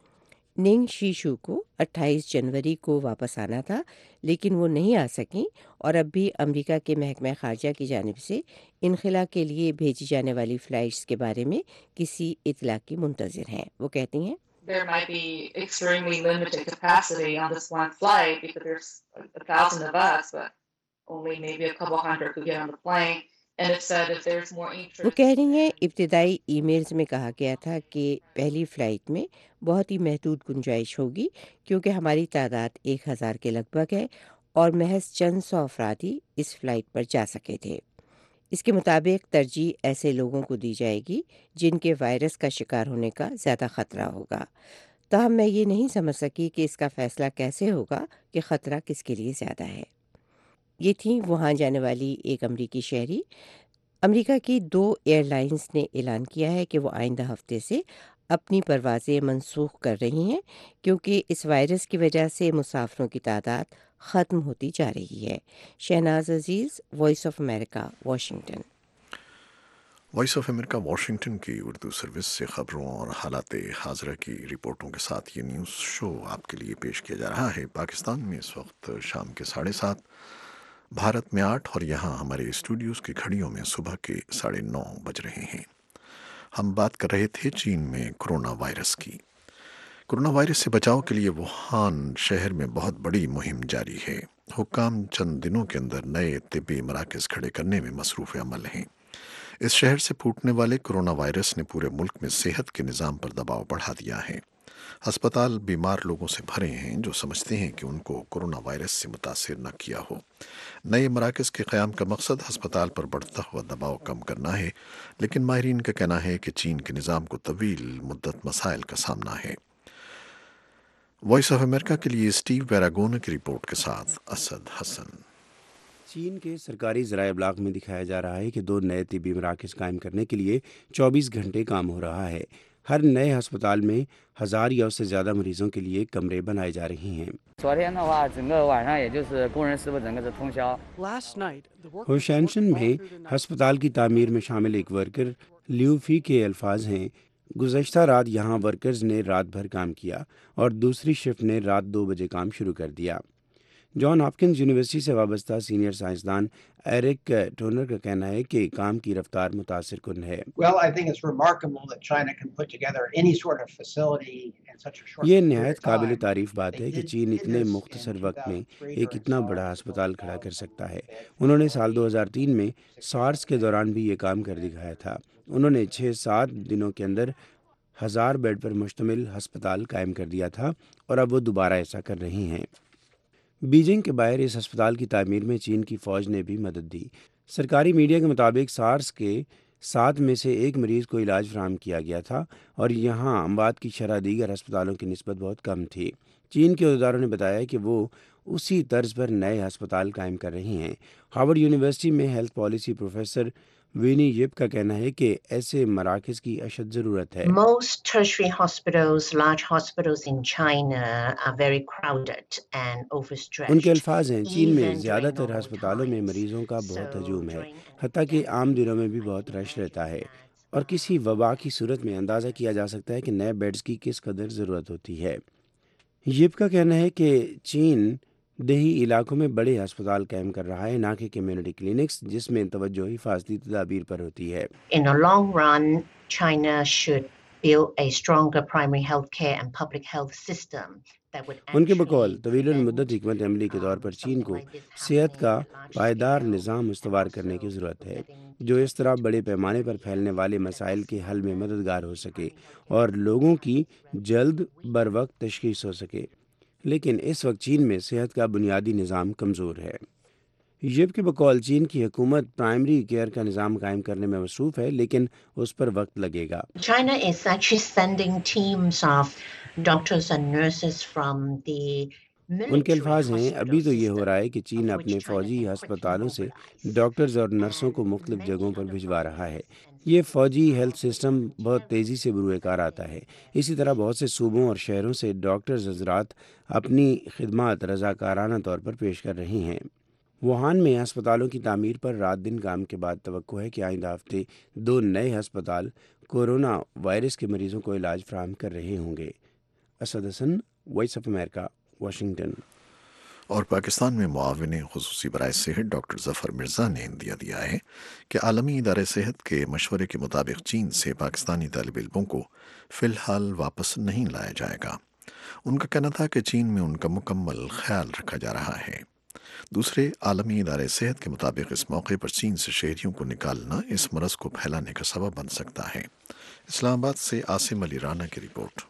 ننگ شیشو کو اٹھائیس جنوری کو واپس آنا تھا لیکن وہ نہیں آ سکیں اور اب بھی امریکہ کے محکمہ خارجہ کی جانب سے انخلا کے لیے بھیجی جانے والی فلائٹس کے بارے میں کسی اطلاع کی منتظر ہیں. وہ کہتی ہیں there might be extremely limited capacity on this one flight because there's a thousand of us, but only maybe a couple hundred could get on the plane. And it said if there's more وہ interest. کہہ رہی ہیں ابتدائی e mails میں کہا گیا تھا کہ پہلی فلائٹ میں بہت ہی محدود گنجائش ہوگی کیونکہ ہماری تعداد ایک ہزار کے لگ بھگ ہے اور محض چند سو افراد ہی اس فلائٹ پر جا سکے تھے. اس کے مطابق ترجیح ایسے لوگوں کو دی جائے گی جن کے وائرس کا شکار ہونے کا زیادہ خطرہ ہوگا. تاہم میں یہ نہیں سمجھ سکی کہ اس کا فیصلہ کیسے ہوگا کہ خطرہ کس کے لیے زیادہ ہے. یہ تھی وہاں جانے والی ایک امریکی شہری. امریکہ کی دو ایئر لائنز نے اعلان کیا ہے کہ وہ آئندہ ہفتے سے اپنی پروازیں منسوخ کر رہی ہیں کیونکہ اس وائرس کی وجہ سے مسافروں کی تعداد ختم ہوتی جا رہی ہے. Shahnaz Aziz, voice of America, Washington. Voice of America Washington की उर्दू सर्विस से खबरों और हालात हाजरा की रिपोर्टों के साथ ये न्यूज़ शो आपके लिए पेश किया जा रहा है। पाकिस्तान में इस वक्त शाम के साढ़े सात, भारत में आठ और यहाँ हमारे स्टूडियोज़ की घड़ियों में सुबह के साढ़े नौ बज रहे हैं। हम बात कर रहे थे चीन में कोरोना वायरस की। कोरोना वायरस से बचाव के लिए वुहान शहर में बहुत बड़ी मुहिम जारी है। हुक्काम चंद दिनों के अंदर नए तिब्बी मराकज़ खड़े करने में मसरूफ़ अमल हैं। इस शहर से फूटने वाले कोरोना वायरस ने पूरे मुल्क में सेहत के निज़ाम पर दबाव बढ़ा दिया है। अस्पताल बीमार लोगों से भरे हैं जो समझते हैं कि उनको कोरोना वायरस से मुतासिर न किया हो। नए मराकज़ के क़याम का मकसद अस्पताल पर बढ़ता हुआ दबाव कम करना है, लेकिन माहिरीन का कहना है कि चीन के निज़ाम को तवील मुद्दत मसाइल का सामना है। वॉइस ऑफ अमेरिका के लिए स्टीव पैरागोन की रिपोर्ट के साथ असद हसन। चीन के सरकारी ज़राए इब्लाग में दिखाया जा रहा है कि दो नए तिब्बी मराकज़ कायम करने के लिए चौबीस घंटे काम हो रहा है। हर नए अस्पताल में हज़ार या उससे ज़्यादा मरीजों के लिए कमरे बनाए जा रहे हैं। होशैनशन में अस्पताल की तामीर में शामिल एक वर्कर ल्यूफी के अल्फाज हैं, गुज़श्ता रात यहाँ वर्कर्स ने रात भर काम किया और दूसरी शिफ्ट ने रात दो बजे काम शुरू कर दिया। जॉन हॉपकिंस यूनिवर्सिटी से वाबस्ता सीनियर साइंसदान एरिक टोनर का कहना है कि काम की रफ्तार मुतासिर कुन है। ये नहायत काबिल तारीफ बात है कि चीन इतने मुख्तसर वक्त में एक इतना बड़ा अस्पताल खड़ा कर सकता है। उन्होंने साल दो हज़ार तीन में सार्स के दौरान भी ये काम कर दिखाया था। उन्होंने छः सात दिनों के अंदर हज़ार बेड पर मुश्तमिल अस्पताल कायम कर दिया था और अब वो दोबारा ऐसा कर रही हैं। बीजिंग के बाहर इस अस्पताल की तामीर में चीन की फ़ौज ने भी मदद दी। सरकारी मीडिया के मुताबिक सार्स के सात में से एक मरीज़ को इलाज फराहम किया गया था और यहाँ अमवात की शरह दीगर अस्पतालों की निस्बत बहुत कम थी। चीन के अहदेदारों ने बताया कि वो उसी तर्ज पर नए अस्पताल कायम कर रही हैं। हार्वर्ड यूनिवर्सिटी में health policy professor Winnie Yip का कहना है कि ऐसे मराकज़ की अशद ज़रूरत है। Most tertiary hospitals, large hospitals in China are very crowded and overstretched. उनके अल्फाज हैं, चीन में ज़्यादातर अस्पतालों में मरीजों का बहुत हजूम है, हत्ता कि आम दिनों में भी बहुत रश रहता है और किसी वबा की सूरत में अंदाज़ा किया जा सकता है कि नए बेड्स की किस कदर ज़रूरत होती है। यिप का कहना है कि चीन देही इलाकों में बड़े अस्पताल कायम कर रहा है, ना कि कम्युनिटी क्लिनिक्स जिसमें तवज्जो हिफाजती तदाबीर पर होती है। In the long run, China should build a stronger primary health care and public health system that would उनके बकौल तवील मुद्दत हिकमत अमली के तौर पर चीन को सेहत का पायदार निज़ाम इस्तवार करने की ज़रूरत है जो इस तरह बड़े पैमाने पर फैलने वाले मसाइल के हल में मददगार हो सके और लोगों की जल्द बर वक्त तशख़ीस हो सके। लेकिन इस वक्त चीन में सेहत का बुनियादी निज़ाम कमज़ोर है। यिप के बकौल चीन की हुकूमत प्राइमरी केयर का निज़ाम कायम करने में मसरूफ़ है, लेकिन उस पर वक्त लगेगा। China is actually sending teams of doctors and nurses from the उनके अल्फाज हैं, अभी तो ये हो रहा है कि चीन अपने फ़ौजी अस्पतालों से डॉक्टर्स और नर्सों को मुख्तलिफ जगहों पर भिजवा रहा है। ये फ़ौजी हेल्थ सिस्टम बहुत तेज़ी से बुरुएकार आता है। इसी तरह बहुत से सूबों और शहरों से डॉक्टर्स हज़रात अपनी खिदमत रज़ाकाराना तौर पर पेश कर रही हैं। वुहान में अस्पतालों की तामीर पर रात दिन काम के बाद तवक्को है कि आइंदा हफ्ते दो नए अस्पताल कोरोना वायरस के मरीजों को इलाज फराहम कर रहे होंगे। Asad Hasan, voice of America, Washington. और पाकिस्तान में मुआविन खुसूसी बराए सेहत डॉक्टर जफ़र मिर्ज़ा ने इंदिया दिया है कि आलमी इदारे सेहत के मशवरे के मुताबिक चीन से पाकिस्तानी तालिब इल्मों को फ़िलहाल वापस नहीं लाया जाएगा। उनका कहना था कि चीन में उनका मुकम्मल ख्याल रखा जा रहा है। दूसरे आलमी इदारे सेहत के मुताबिक इस मौके पर चीन से शहरियों को निकालना इस मरज़ को फैलाने का सबब बन सकता है। इस्लामाबाद से आसिम अली राना की रिपोर्ट।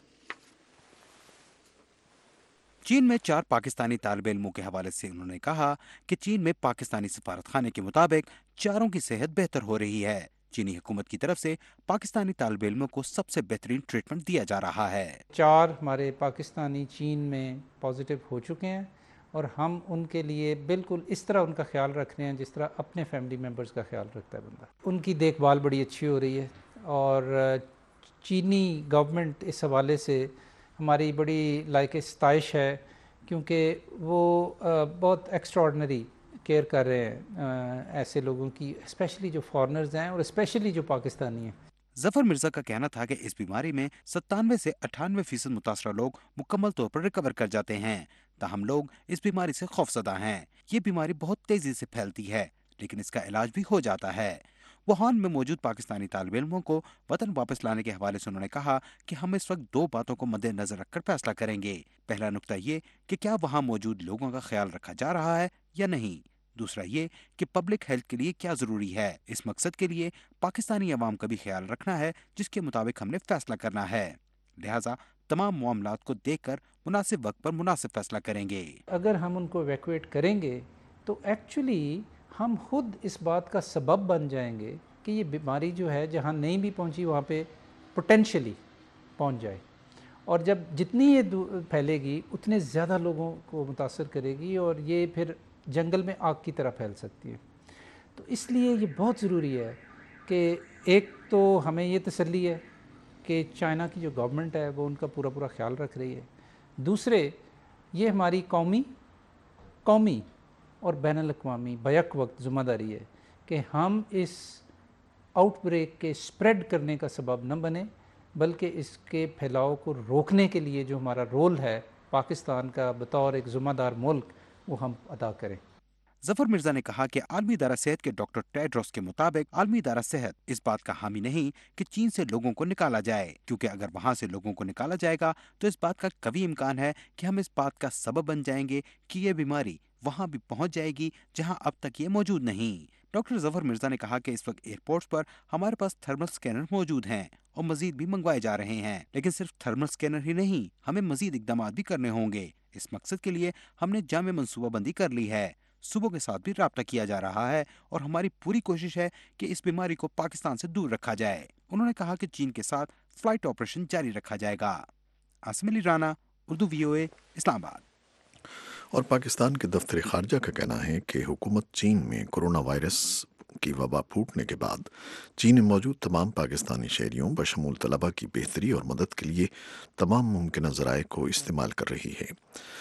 चीन में चार पाकिस्तानी तालिब इल्मों के हवाले से उन्होंने कहा कि चीन में पाकिस्तानी सफारत खाने के मुताबिक चारों की सेहत बेहतर हो रही है। चीनी हुकूमत की तरफ से पाकिस्तानी तालिब इल्मों को सबसे बेहतरीन ट्रीटमेंट दिया जा रहा है। चार हमारे पाकिस्तानी चीन में पॉजिटिव हो चुके हैं और हम उनके लिए बिल्कुल इस तरह उनका ख्याल रख रहे हैं जिस तरह अपने फैमिली मेम्बर्स का ख्याल रखता है बंदा। उनकी देखभाल बड़ी अच्छी हो रही है और चीनी गवर्नमेंट इस हवाले से हमारी बड़ी लाइक सताइश है क्योंकि वो बहुत एक्स्ट्राऑर्डिनरी کیئر کر رہے ہیں ایسے لوگوں کی، اسپیشلی جو فارنرز ہیں اور اسپیشلی جو پاکستانی ہیں۔ ظفر مرزا کا کہنا تھا کہ اس بیماری میں ستانوے سے اٹھانوے فیصد متاثرہ لوگ مکمل طور پر ریکور کر جاتے ہیں، تاہم لوگ اس بیماری سے خوفزدہ ہیں۔ یہ بیماری بہت تیزی سے پھیلتی ہے لیکن اس کا علاج بھی ہو جاتا ہے۔ ووہان میں موجود پاکستانی طالب علموں کو وطن واپس لانے کے حوالے سے انہوں نے کہا کہ ہم اس وقت دو باتوں کو مد نظر رکھ کر فیصلہ کریں گے۔ پہلا نکتہ یہ کہ کیا وہاں موجود لوگوں کا خیال رکھا جا رہا ہے یا نہیں، دوسرا یہ کہ پبلک ہیلتھ کے لیے کیا ضروری ہے۔ اس مقصد کے لیے پاکستانی عوام کا بھی خیال رکھنا ہے جس کے مطابق ہم نے فیصلہ کرنا ہے، لہٰذا تمام معاملات کو دیکھ کر مناسب وقت پر مناسب فیصلہ کریں گے۔ اگر ہم ان کو ایویکویٹ کریں گے تو ایکچولی ہم خود اس بات کا سبب بن جائیں گے کہ یہ بیماری جو ہے جہاں نہیں بھی پہنچی وہاں پہ پوٹینشلی پہنچ جائے، اور جب جتنی یہ پھیلے گی اتنے زیادہ لوگوں کو متاثر کرے گی اور یہ پھر جنگل میں آگ کی طرح پھیل سکتی ہے۔ تو اس لیے یہ بہت ضروری ہے کہ ایک تو ہمیں یہ تسلی ہے کہ چائنا کی جو گورنمنٹ ہے وہ ان کا پورا پورا خیال رکھ رہی ہے، دوسرے یہ ہماری قومی قومی اور بین الاقوامی بیک وقت ذمہ داری ہے کہ ہم اس آؤٹ بریک کے سپریڈ کرنے کا سبب نہ بنے، بلکہ اس کے پھیلاؤ کو روکنے کے لیے جو ہمارا رول ہے پاکستان کا بطور ایک ذمہ دار ملک وہ ہم ادا کریں۔ ظفر مرزا نے کہا کہ عالمی ادارہ صحت کے ڈاکٹر ٹیڈروس کے مطابق عالمی ادارہ صحت اس بات کا حامی نہیں کہ چین سے لوگوں کو نکالا جائے، کیونکہ اگر وہاں سے لوگوں کو نکالا جائے گا تو اس بات کا قوی امکان ہے کہ ہم اس بات کا سبب بن جائیں گے کہ یہ بیماری وہاں بھی پہنچ جائے گی جہاں اب تک یہ موجود نہیں۔ ڈاکٹر ظفر مرزا نے کہا کہ اس وقت ایئرپورٹس پر ہمارے پاس تھرمل سکینر موجود ہیں اور مزید بھی منگوائے جا رہے ہیں، لیکن صرف تھرمل سکینر ہی نہیں، ہمیں مزید اقدامات بھی کرنے ہوں گے۔ اس مقصد کے لیے ہم نے جامع منصوبہ بندی کر لی ہے، صوبوں کے ساتھ بھی رابطہ کیا جا رہا ہے اور ہماری پوری کوشش ہے کہ اس بیماری کو پاکستان سے دور رکھا جائے۔ انہوں نے کہا کہ چین کے ساتھ فلائٹ آپریشن جاری رکھا جائے گا۔ عاصم علی Rana, Urdu V O A, اسلام آباد۔ اور پاکستان کے دفتر خارجہ کا کہنا ہے کہ حکومت چین میں کرونا وائرس کی وبا پھوٹنے کے بعد چین میں موجود تمام پاکستانی شہریوں بشمول طلبہ کی بہتری اور مدد کے لیے تمام ممکنہ ذرائع کو استعمال کر رہی ہے۔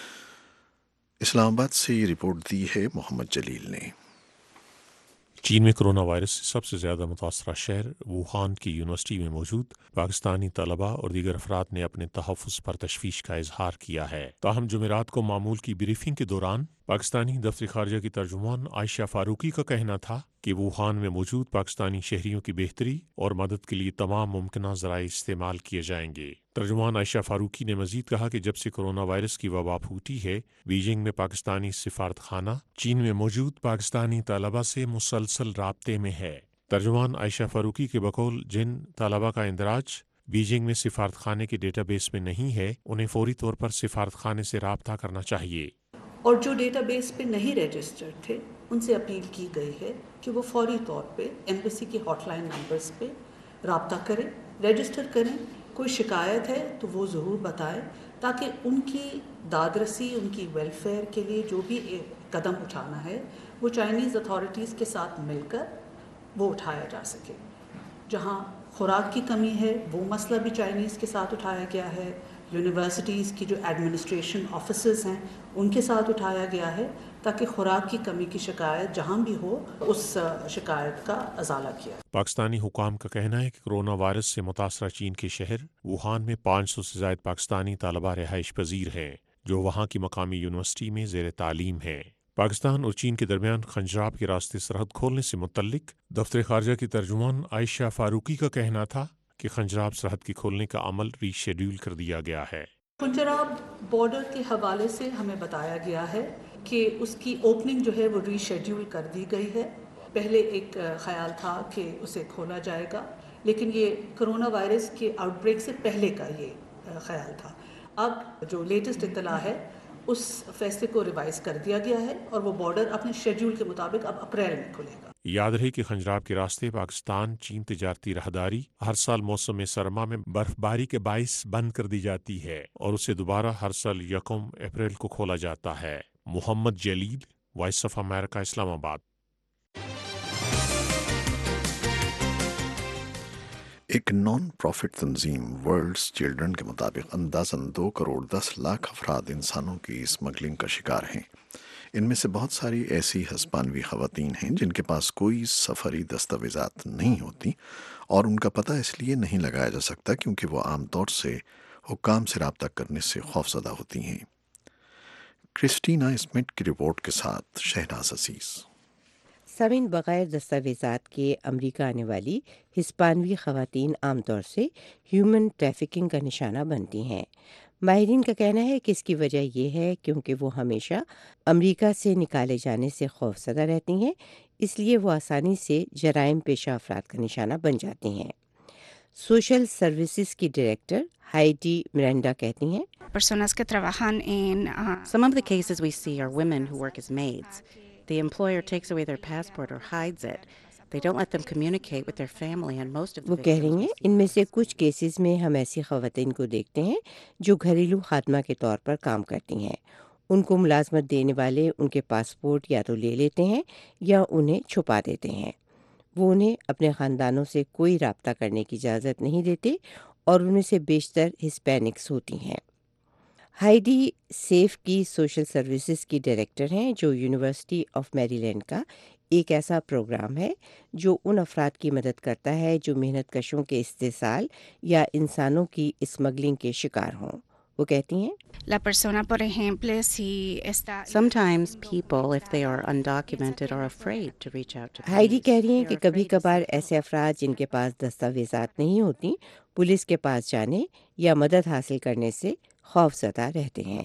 اسلام آباد سے یہ رپورٹ دی ہے محمد جلیل نے۔ چین میں کرونا وائرس سے سب سے زیادہ متاثرہ شہر ووہان کی یونیورسٹی میں موجود پاکستانی طلبہ اور دیگر افراد نے اپنے تحفظ پر تشویش کا اظہار کیا ہے۔ تاہم جمعرات کو معمول کی بریفنگ کے دوران پاکستانی دفتر خارجہ کی ترجمان عائشہ فاروقی کا کہنا تھا کہ ووہان میں موجود پاکستانی شہریوں کی بہتری اور مدد کے لیے تمام ممکنہ ذرائع استعمال کیے جائیں گے۔ ترجمان عائشہ فاروقی نے مزید کہا کہ جب سے کرونا وائرس کی وبا پھوٹی ہے، بیجنگ میں پاکستانی سفارت خانہ چین میں موجود پاکستانی طلبہ سے مسلسل رابطے میں ہے۔ ترجمان عائشہ فاروقی کے بقول جن طلبہ کا اندراج بیجنگ میں سفارت خانے کے ڈیٹا بیس میں نہیں ہے، انہیں فوری طور پر سفارت خانے سے رابطہ کرنا چاہیے۔ اور جو ڈیٹا بیس پہ نہیں رجسٹرڈ تھے ان سے اپیل کی گئی ہے کہ وہ فوری طور پہ ایمبیسی کے ہاٹ لائن نمبرز پہ رابطہ کریں، رجسٹر کریں۔ کوئی شکایت ہے تو وہ ضرور بتائیں تاکہ ان کی داد رسی، ان کی ویلفیئر کے لیے جو بھی قدم اٹھانا ہے وہ چائنیز اتھارٹیز کے ساتھ مل کر وہ اٹھایا جا سکے۔ جہاں خوراک کی کمی ہے وہ مسئلہ بھی چائنیز کے ساتھ اٹھایا گیا ہے، یونیورسٹیز کی جو ایڈمنسٹریشن آفیسز ہیں ان کے ساتھ اٹھایا گیا ہے تاکہ خوراک کی کمی کی شکایت جہاں بھی ہو اس شکایت کا ازالہ کیا۔ پاکستانی حکام کا کہنا ہے کہ کرونا وائرس سے متاثرہ چین کے شہر ووہان میں پانچ سو سے زائد پاکستانی طلبہ رہائش پذیر ہیں جو وہاں کی مقامی یونیورسٹی میں زیر تعلیم ہیں۔ پاکستان اور چین کے درمیان خنجراب کے راستے سرحد کھولنے سے متعلق دفتر خارجہ کی ترجمان عائشہ فاروقی کا کہنا تھا کہ خنجراب سرحد کے کھولنے کا عمل ری شیڈیول کر دیا گیا ہے۔ خنجراب بارڈر کے حوالے سے ہمیں بتایا گیا ہے کہ اس کی اوپننگ جو ہے وہ ری شیڈیول کر دی گئی ہے۔ پہلے ایک خیال تھا کہ اسے کھولا جائے گا، لیکن یہ کرونا وائرس کے آؤٹ بریک سے پہلے کا یہ خیال تھا۔ اب جو لیٹسٹ اطلاع ہے اس فیصلے کو ریوائز کر دیا گیا ہے اور وہ بارڈر اپنے شیڈیول کے مطابق اب اپریل میں کھلے گا۔ یاد رہے کہ خنجراب کے راستے پاکستان چین تجارتی راہداری ہر سال موسم سرما میں برف باری کے باعث بند کر دی جاتی ہے اور اسے دوبارہ ہر سال یکم اپریل کو کھولا جاتا ہے۔ محمد جلیل، voice of America, Islamabad. ایک نان پروفٹ تنظیم ورلڈز چلڈرن کے مطابق اندازاً دو کروڑ دس لاکھ افراد انسانوں کی اسمگلنگ کا شکار ہیں۔ ان میں سے بہت ساری ایسی ہسپانوی خواتین ہیں جن کے پاس کوئی سفری دستاویزات نہیں ہوتی اور ان کا پتہ اس لیے نہیں لگایا جا سکتا کیونکہ وہ عام طور سے حکام سے رابطہ کرنے سے خوفزدہ ہوتی ہیں۔ کرسٹینا اسمتھ کی رپورٹ کے ساتھ شہناز عزیز۔ سامعین، بغیر دستاویزات کے امریکہ آنے والی ہسپانوی خواتین عام طور سے ہیومن ٹریفکنگ کا نشانہ بنتی ہیں۔ ماہرین کا کہنا ہے کہ اس کی وجہ یہ ہے کیونکہ وہ ہمیشہ امریکہ سے نکالے جانے سے خوفزدہ رہتی ہیں، اس لیے وہ آسانی سے جرائم پیشہ افراد کا نشانہ بن جاتی ہیں۔ سوشل سروسز کی ڈائریکٹر ہائیڈی مرینڈا کہتی ہیں، Personas que trabajan en uh, some of the cases we see are women who work as maids. The employer takes away their passport or hides it. They don't let them communicate with their family and most of the وہ کہہ رہی ہیں ان میں سے کچھ cases میں ہم ایسی خواتین کو دیکھتے ہیں جو گھریلو خادمہ کے طور پر کام کرتی ہیں۔ ان کو ملازمت دینے والے ان کے پاسپورٹ یا تو لے لیتے ہیں یا انہیں چھپا دیتے ہیں۔ وہ انہیں اپنے خاندانوں سے کوئی رابطہ کرنے کی اجازت نہیں دیتے اور ان میں سے بیشتر ہسپینکس ہوتی ہیں۔ ہائیڈی سیف کی سوشل سروسز کی ڈائریکٹر ہیں جو یونیورسٹی آف میری لینڈ کا ایک ایسا پروگرام ہے جو ان افراد کی مدد کرتا ہے جو محنت کشوں کے استحصال یا انسانوں کی اسمگلنگ کے شکار ہوں۔ وہ کہتی ہیں، La persona, por ejemplo, si está Sometimes people, if they are undocumented, are afraid to reach out to Heidi کہہ رہی ہیں کہ کبھی کبھار ایسے افراد جن کے پاس دستاویزات نہیں ہوتی پولیس کے پاس جانے یا مدد حاصل کرنے سے خوف زدہ رہتے ہیں۔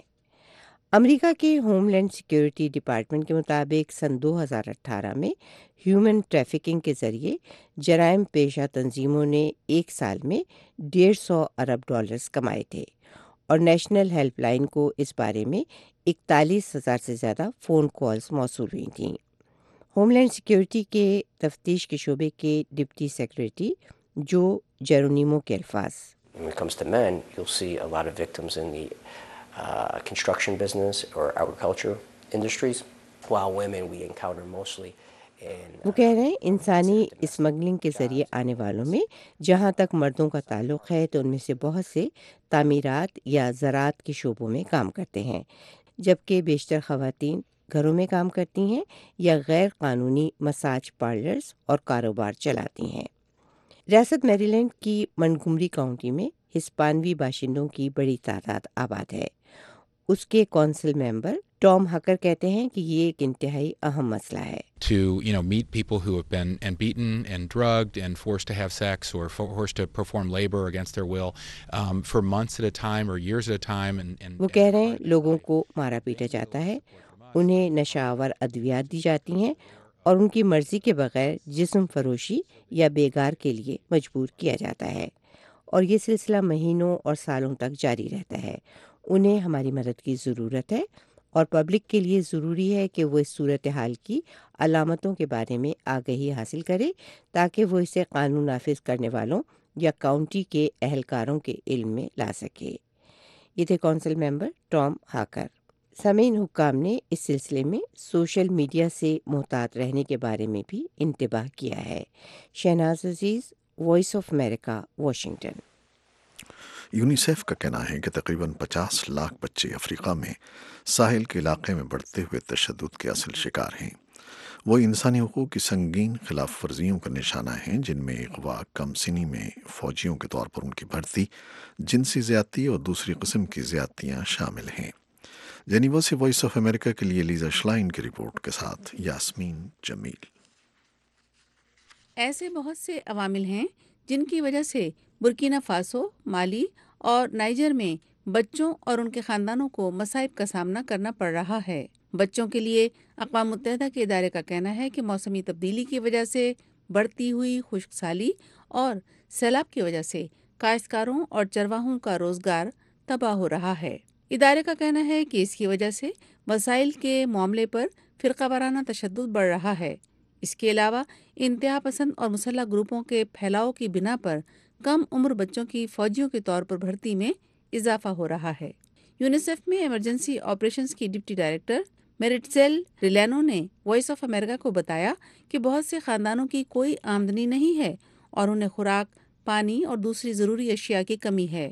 امریکہ کے ہوم لینڈ سیکیورٹی ڈپارٹمنٹ کے مطابق سن دو ہزار اٹھارہ میں ہیومن ٹریفکنگ کے ذریعے جرائم پیشہ تنظیموں نے ایک سال میں ڈیڑھ سو ارب ڈالرز کمائے تھے اور نیشنل ہیلپ لائن کو اس بارے میں اکتالیس ہزار سے زیادہ فون کالز موصول ہوئی تھیں۔ ہوم لینڈ سیکیورٹی کے تفتیش کے شعبے کے ڈپٹی سیکریٹری جو جیرونیمو کے الفاظ، When it comes to men, you'll see a lot of victims in the uh, construction business or agriculture industries, while women we encounter mostly in وہ کہہ رہے ہیں انسانی اسمگلنگ کے ذریعے آنے والوں میں جہاں تک مردوں کا تعلق ہے تو ان میں سے بہت سے تعمیرات یا زراعت کے شعبوں میں کام کرتے ہیں، جبکہ بیشتر خواتین گھروں میں کام کرتی ہیں یا غیر قانونی مساج پارلرز اور کاروبار چلاتی ہیں۔ ریاست میری لینڈ کی منگومری کاؤنٹی میں ہسپانوی باشندوں کی بڑی تعداد آباد ہے۔ اس کے کونسل ممبر ٹام ہکر کہتے ہیں کہ یہ ایک انتہائی اہم مسئلہ ہے۔ To, you know, meet people who have been and beaten and drugged and forced to have sex or forced to perform labor against their will um, for months at a time or years at a time and, and وہ کہہ رہے ہیں لوگوں کو مارا پیٹا جاتا ہے، انہیں نشہ آور ادویات دی جاتی ہیں اور ان کی مرضی کے بغیر جسم فروشی یا بیگار کے لیے مجبور کیا جاتا ہے، اور یہ سلسلہ مہینوں اور سالوں تک جاری رہتا ہے۔ انہیں ہماری مدد کی ضرورت ہے اور پبلک کے لیے ضروری ہے کہ وہ اس صورتحال کی علامتوں کے بارے میں آگہی حاصل کرے تاکہ وہ اسے قانون نافذ کرنے والوں یا کاؤنٹی کے اہلکاروں کے علم میں لا سکے۔ یہ تھے کونسل ممبر ٹام ہاکر۔ سامعین، حکام نے اس سلسلے میں سوشل میڈیا سے محتاط رہنے کے بارے میں بھی انتباہ کیا ہے۔ Shahnaz Aziz, voice of America, Washington. UNICEF کا کہنا ہے کہ تقریباً پچاس لاکھ بچے افریقہ میں ساحل کے علاقے میں بڑھتے ہوئے تشدد کے اصل شکار ہیں۔ وہ انسانی حقوق کی سنگین خلاف ورزیوں کا نشانہ ہیں جن میں اغوا، کم سنی میں فوجیوں کے طور پر ان کی بھرتی، جنسی زیادتی اور دوسری قسم کی زیادتیاں شامل ہیں۔ جنیوا سے وائس آف امریکہ کے لیے لیزا شلائن کی رپورٹ کے ساتھ یاسمین جمیل۔ ایسے بہت سے عوامل ہیں جن کی وجہ سے برکینا فاسو، مالی اور نائجر میں بچوں اور ان کے خاندانوں کو مصائب کا سامنا کرنا پڑ رہا ہے۔ بچوں کے لیے اقوام متحدہ کے ادارے کا کہنا ہے کہ موسمی تبدیلی کی وجہ سے بڑھتی ہوئی خشک سالی اور سیلاب کی وجہ سے کاشتکاروں اور چرواہوں کا روزگار تباہ ہو رہا ہے۔ ادارے کا کہنا ہے کہ اس کی وجہ سے وسائل کے معاملے پر فرقہ وارانہ تشدد بڑھ رہا ہے۔ اس کے علاوہ انتہا پسند اور مسلح گروپوں کے پھیلاؤ کی بنا پر کم عمر بچوں کی فوجیوں کے طور پر بھرتی میں اضافہ ہو رہا ہے۔ یونیسیف میں ایمرجنسی آپریشنز کی ڈپٹی ڈائریکٹر میریٹزیل ریلینو نے وائس آف امریکہ کو بتایا کہ بہت سے خاندانوں کی کوئی آمدنی نہیں ہے اور انہیں خوراک، پانی اور دوسری ضروری اشیاء کی کمی ہے۔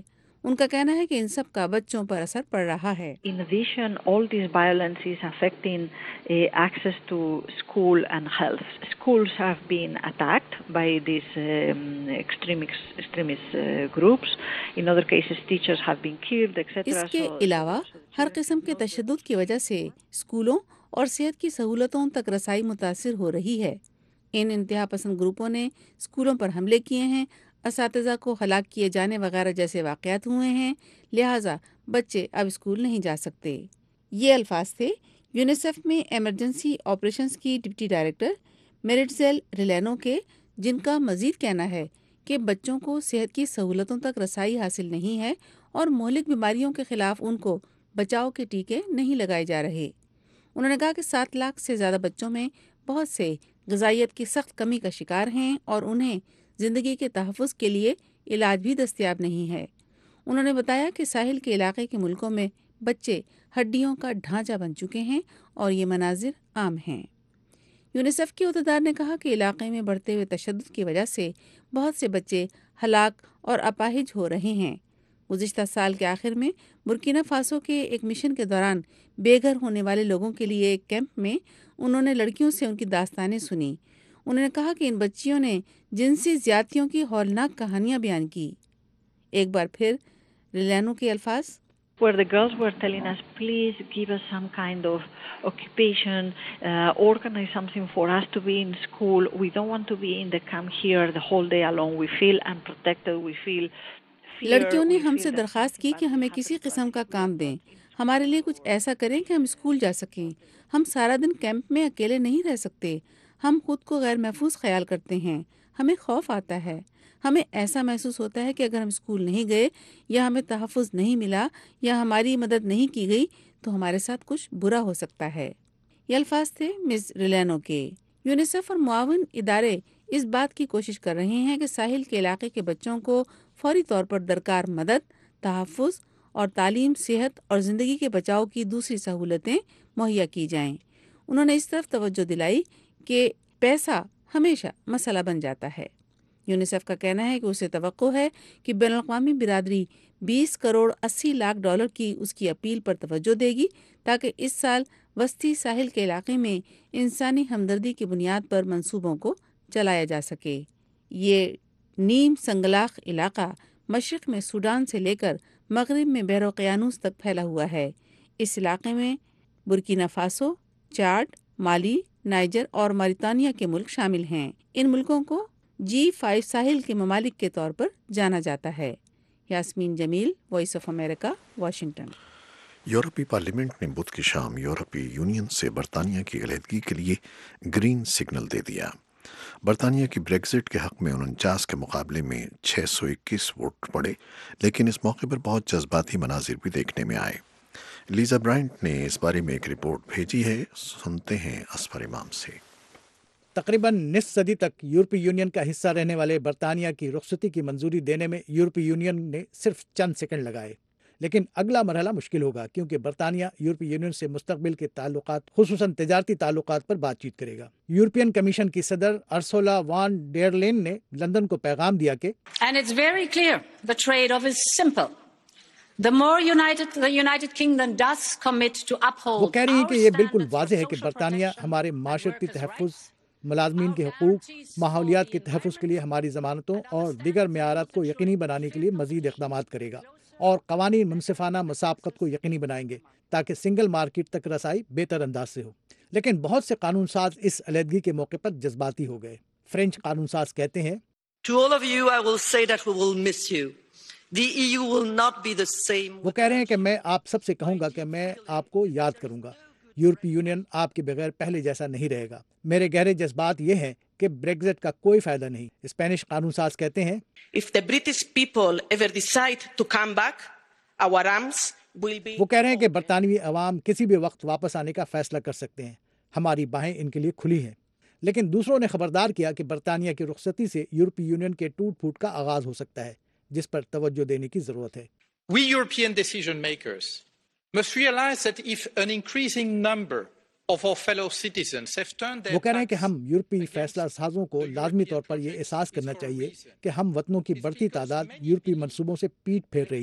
ان کا کہنا ہے کہ ان سب کا بچوں پر اثر پڑ رہا ہے۔ In addition, all this violence is affecting uh, access to school and health. Schools have been attacked by these um, extremist, extremist uh, groups. In other cases, teachers have been killed, et cetera. اس کے علاوہ ہر قسم کے تشدد کی وجہ سے اسکولوں اور صحت کی سہولتوں تک رسائی متاثر ہو رہی ہے۔ ان انتہا پسند گروپوں نے اسکولوں پر حملے کیے ہیں، اساتذہ کو ہلاک کیے جانے وغیرہ جیسے واقعات ہوئے ہیں، لہٰذا بچے اب اسکول نہیں جا سکتے۔ یہ الفاظ تھے یونیسیف میں ایمرجنسی آپریشنز کی ڈپٹی ڈائریکٹر میریٹزیل ریلینو کے، جن کا مزید کہنا ہے کہ بچوں کو صحت کی سہولتوں تک رسائی حاصل نہیں ہے اور مہلک بیماریوں کے خلاف ان کو بچاؤ کے ٹیکے نہیں لگائے جا رہے۔ انہوں نے کہا کہ سات لاکھ سے زیادہ بچوں میں بہت سے غذائیت کی سخت کمی کا شکار ہیں اور انہیں زندگی کے تحفظ کے لیے علاج بھی دستیاب نہیں ہے۔ انہوں نے بتایا کہ ساحل کے علاقے کے ملکوں میں بچے ہڈیوں کا ڈھانچہ بن چکے ہیں اور یہ مناظر عام ہیں۔ یونیسیف کے عہدیدار نے کہا کہ علاقے میں بڑھتے ہوئے تشدد کی وجہ سے بہت سے بچے ہلاک اور اپاہج ہو رہے ہیں۔ گزشتہ سال کے آخر میں برکینا فاسو کے ایک مشن کے دوران بے گھر ہونے والے لوگوں کے لیے ایک کیمپ میں انہوں نے لڑکیوں سے ان کی داستانیں سنی۔ انہوں نے کہا کہ ان بچیوں نے جنسی زیادتیوں کی ہولناک کہانیاں بیان کی۔ ایک بار پھر ریلینو کے الفاظ، where the girls were telling us, please give us some kind of occupation, uh, organize something for us to be in school. We don't want to be in the camp here the whole day alone. We feel unprotected. We feel fear. لڑکیوں نے ہم سے درخواست کی کہ ہمیں کسی قسم کا کام دیں، ہمارے لیے کچھ ایسا کریں کہ ہم اسکول جا سکیں۔ ہم سارا دن کیمپ میں اکیلے نہیں رہ سکتے۔ ہم خود کو غیر محفوظ خیال کرتے ہیں، ہمیں خوف آتا ہے، ہمیں ایسا محسوس ہوتا ہے کہ اگر ہم اسکول نہیں گئے یا ہمیں تحفظ نہیں ملا یا ہماری مدد نہیں کی گئی تو ہمارے ساتھ کچھ برا ہو سکتا ہے۔ یہ الفاظ تھے مس ریلینو کے۔ یونیسیف اور معاون ادارے اس بات کی کوشش کر رہے ہیں کہ ساحل کے علاقے کے بچوں کو فوری طور پر درکار مدد، تحفظ اور تعلیم، صحت اور زندگی کے بچاؤ کی دوسری سہولتیں مہیا کی جائیں۔ انہوں نے اس طرف توجہ دلائی کہ پیسہ ہمیشہ مسئلہ بن جاتا ہے۔ یونیسیف کا کہنا ہے کہ اسے توقع ہے کہ بین الاقوامی برادری بیس کروڑ اسی لاکھ ڈالر کی اس کی اپیل پر توجہ دے گی تاکہ اس سال وسطی ساحل کے علاقے میں انسانی ہمدردی کی بنیاد پر منصوبوں کو چلایا جا سکے۔ یہ نیم سنگلاخ علاقہ مشرق میں سوڈان سے لے کر مغرب میں بحر اقیانوس تک پھیلا ہوا ہے۔ اس علاقے میں Burkina Faso, Chad, Mali, Niger اور موریتانیہ کے ملک شامل ہیں۔ ان ملکوں کو جی فائیو ساحل کے ممالک کے طور پر جانا جاتا ہے۔ Yasmeen Jamil, voice of America, Washington. یورپی پارلیمنٹ نے بدھ کی شام یورپی یونین سے برطانیہ کی علیحدگی کے لیے گرین سگنل دے دیا۔ برطانیہ کی بریگزٹ کے حق میں انچاس کے مقابلے میں چھ سو اکیس ووٹ پڑے، لیکن اس موقع پر بہت جذباتی مناظر بھی دیکھنے میں آئے۔ لیزا برائنٹ نے اس بارے میں ایک رپورٹ بھیجی ہے، سنتے ہیں اسفر امام سے۔ تقریباً نصف صدی تک یورپی یونین کا حصہ رہنے والے برطانیہ کی رخصتی کی منظوری دینے میں یورپی یونین نے صرف چند سیکنڈ لگائے، لیکن اگلا مرحلہ مشکل ہوگا کیونکہ برطانیہ یورپی یونین سے مستقبل کے تعلقات، خصوصاً تجارتی تعلقات پر بات چیت کرے گا۔ یورپین کمیشن کی صدر ارسولا وان ڈیر لین نے لندن کو پیغام دیا کہ And it's very clear the trade-off is simple. The more united the United Kingdom does commit to uphold وہ کہہ رہی ہیں کہ یہ بالکل واضح ہے کہ برطانیہ ہمارے معاشرتی تحفظ، ملازمین کے حقوق، ماحولیات کے تحفظ کے لیے ہماری ضمانتوں اور دیگر معیارات کو یقینی بنانے کے لیے مزید اقدامات کرے گا اور قوانین منصفانہ مسابقت کو یقینی بنائیں گے تاکہ سنگل مارکیٹ تک رسائی بہتر انداز سے ہو۔ لیکن بہت سے قانون ساز اس علیحدگی کے موقع پر جذباتی ہو گئے۔ فرینچ قانون ساز کہتے ہیں To all of you I will say that we will miss you. The E U will not be the same. وہ کہہ رہے ہیں کہ میں آپ سب سے کہوں گا کہ میں آپ کو یاد کروں گا۔ یورپی یونین آپ کے بغیر پہلے جیسا نہیں رہے گا۔ میرے گہرے جذبات یہ ہیں کہ بریگزٹ کا کوئی فائدہ نہیں۔ اسپینش قانون ساز کہتے ہیں If the British people ever decide to come back, our arms will be. وہ کہہ رہے ہیں کہ برطانوی عوام کسی بھی وقت واپس آنے کا فیصلہ کر سکتے ہیں، ہماری باہیں ان کے لیے کھلی ہیں۔ لیکن دوسروں نے خبردار کیا کہ برطانیہ کی رخصتی سے یورپی یونین کے ٹوٹ پھوٹ کا آغاز ہو سکتا ہے، جس پر توجہ دینے کی ضرورت ہے۔ We European decision makers must realize that if an increasing number of our fellow citizens have turned their وہ کہہ رہے ہیں کہ ہم یورپی فیصلہ سازوں کو لازمی طور پر یہ احساس کرنا چاہیے کہ ہم وطنوں کی بڑھتی تعداد یورپی منصوبوں سے پیٹ پھیر رہی ہے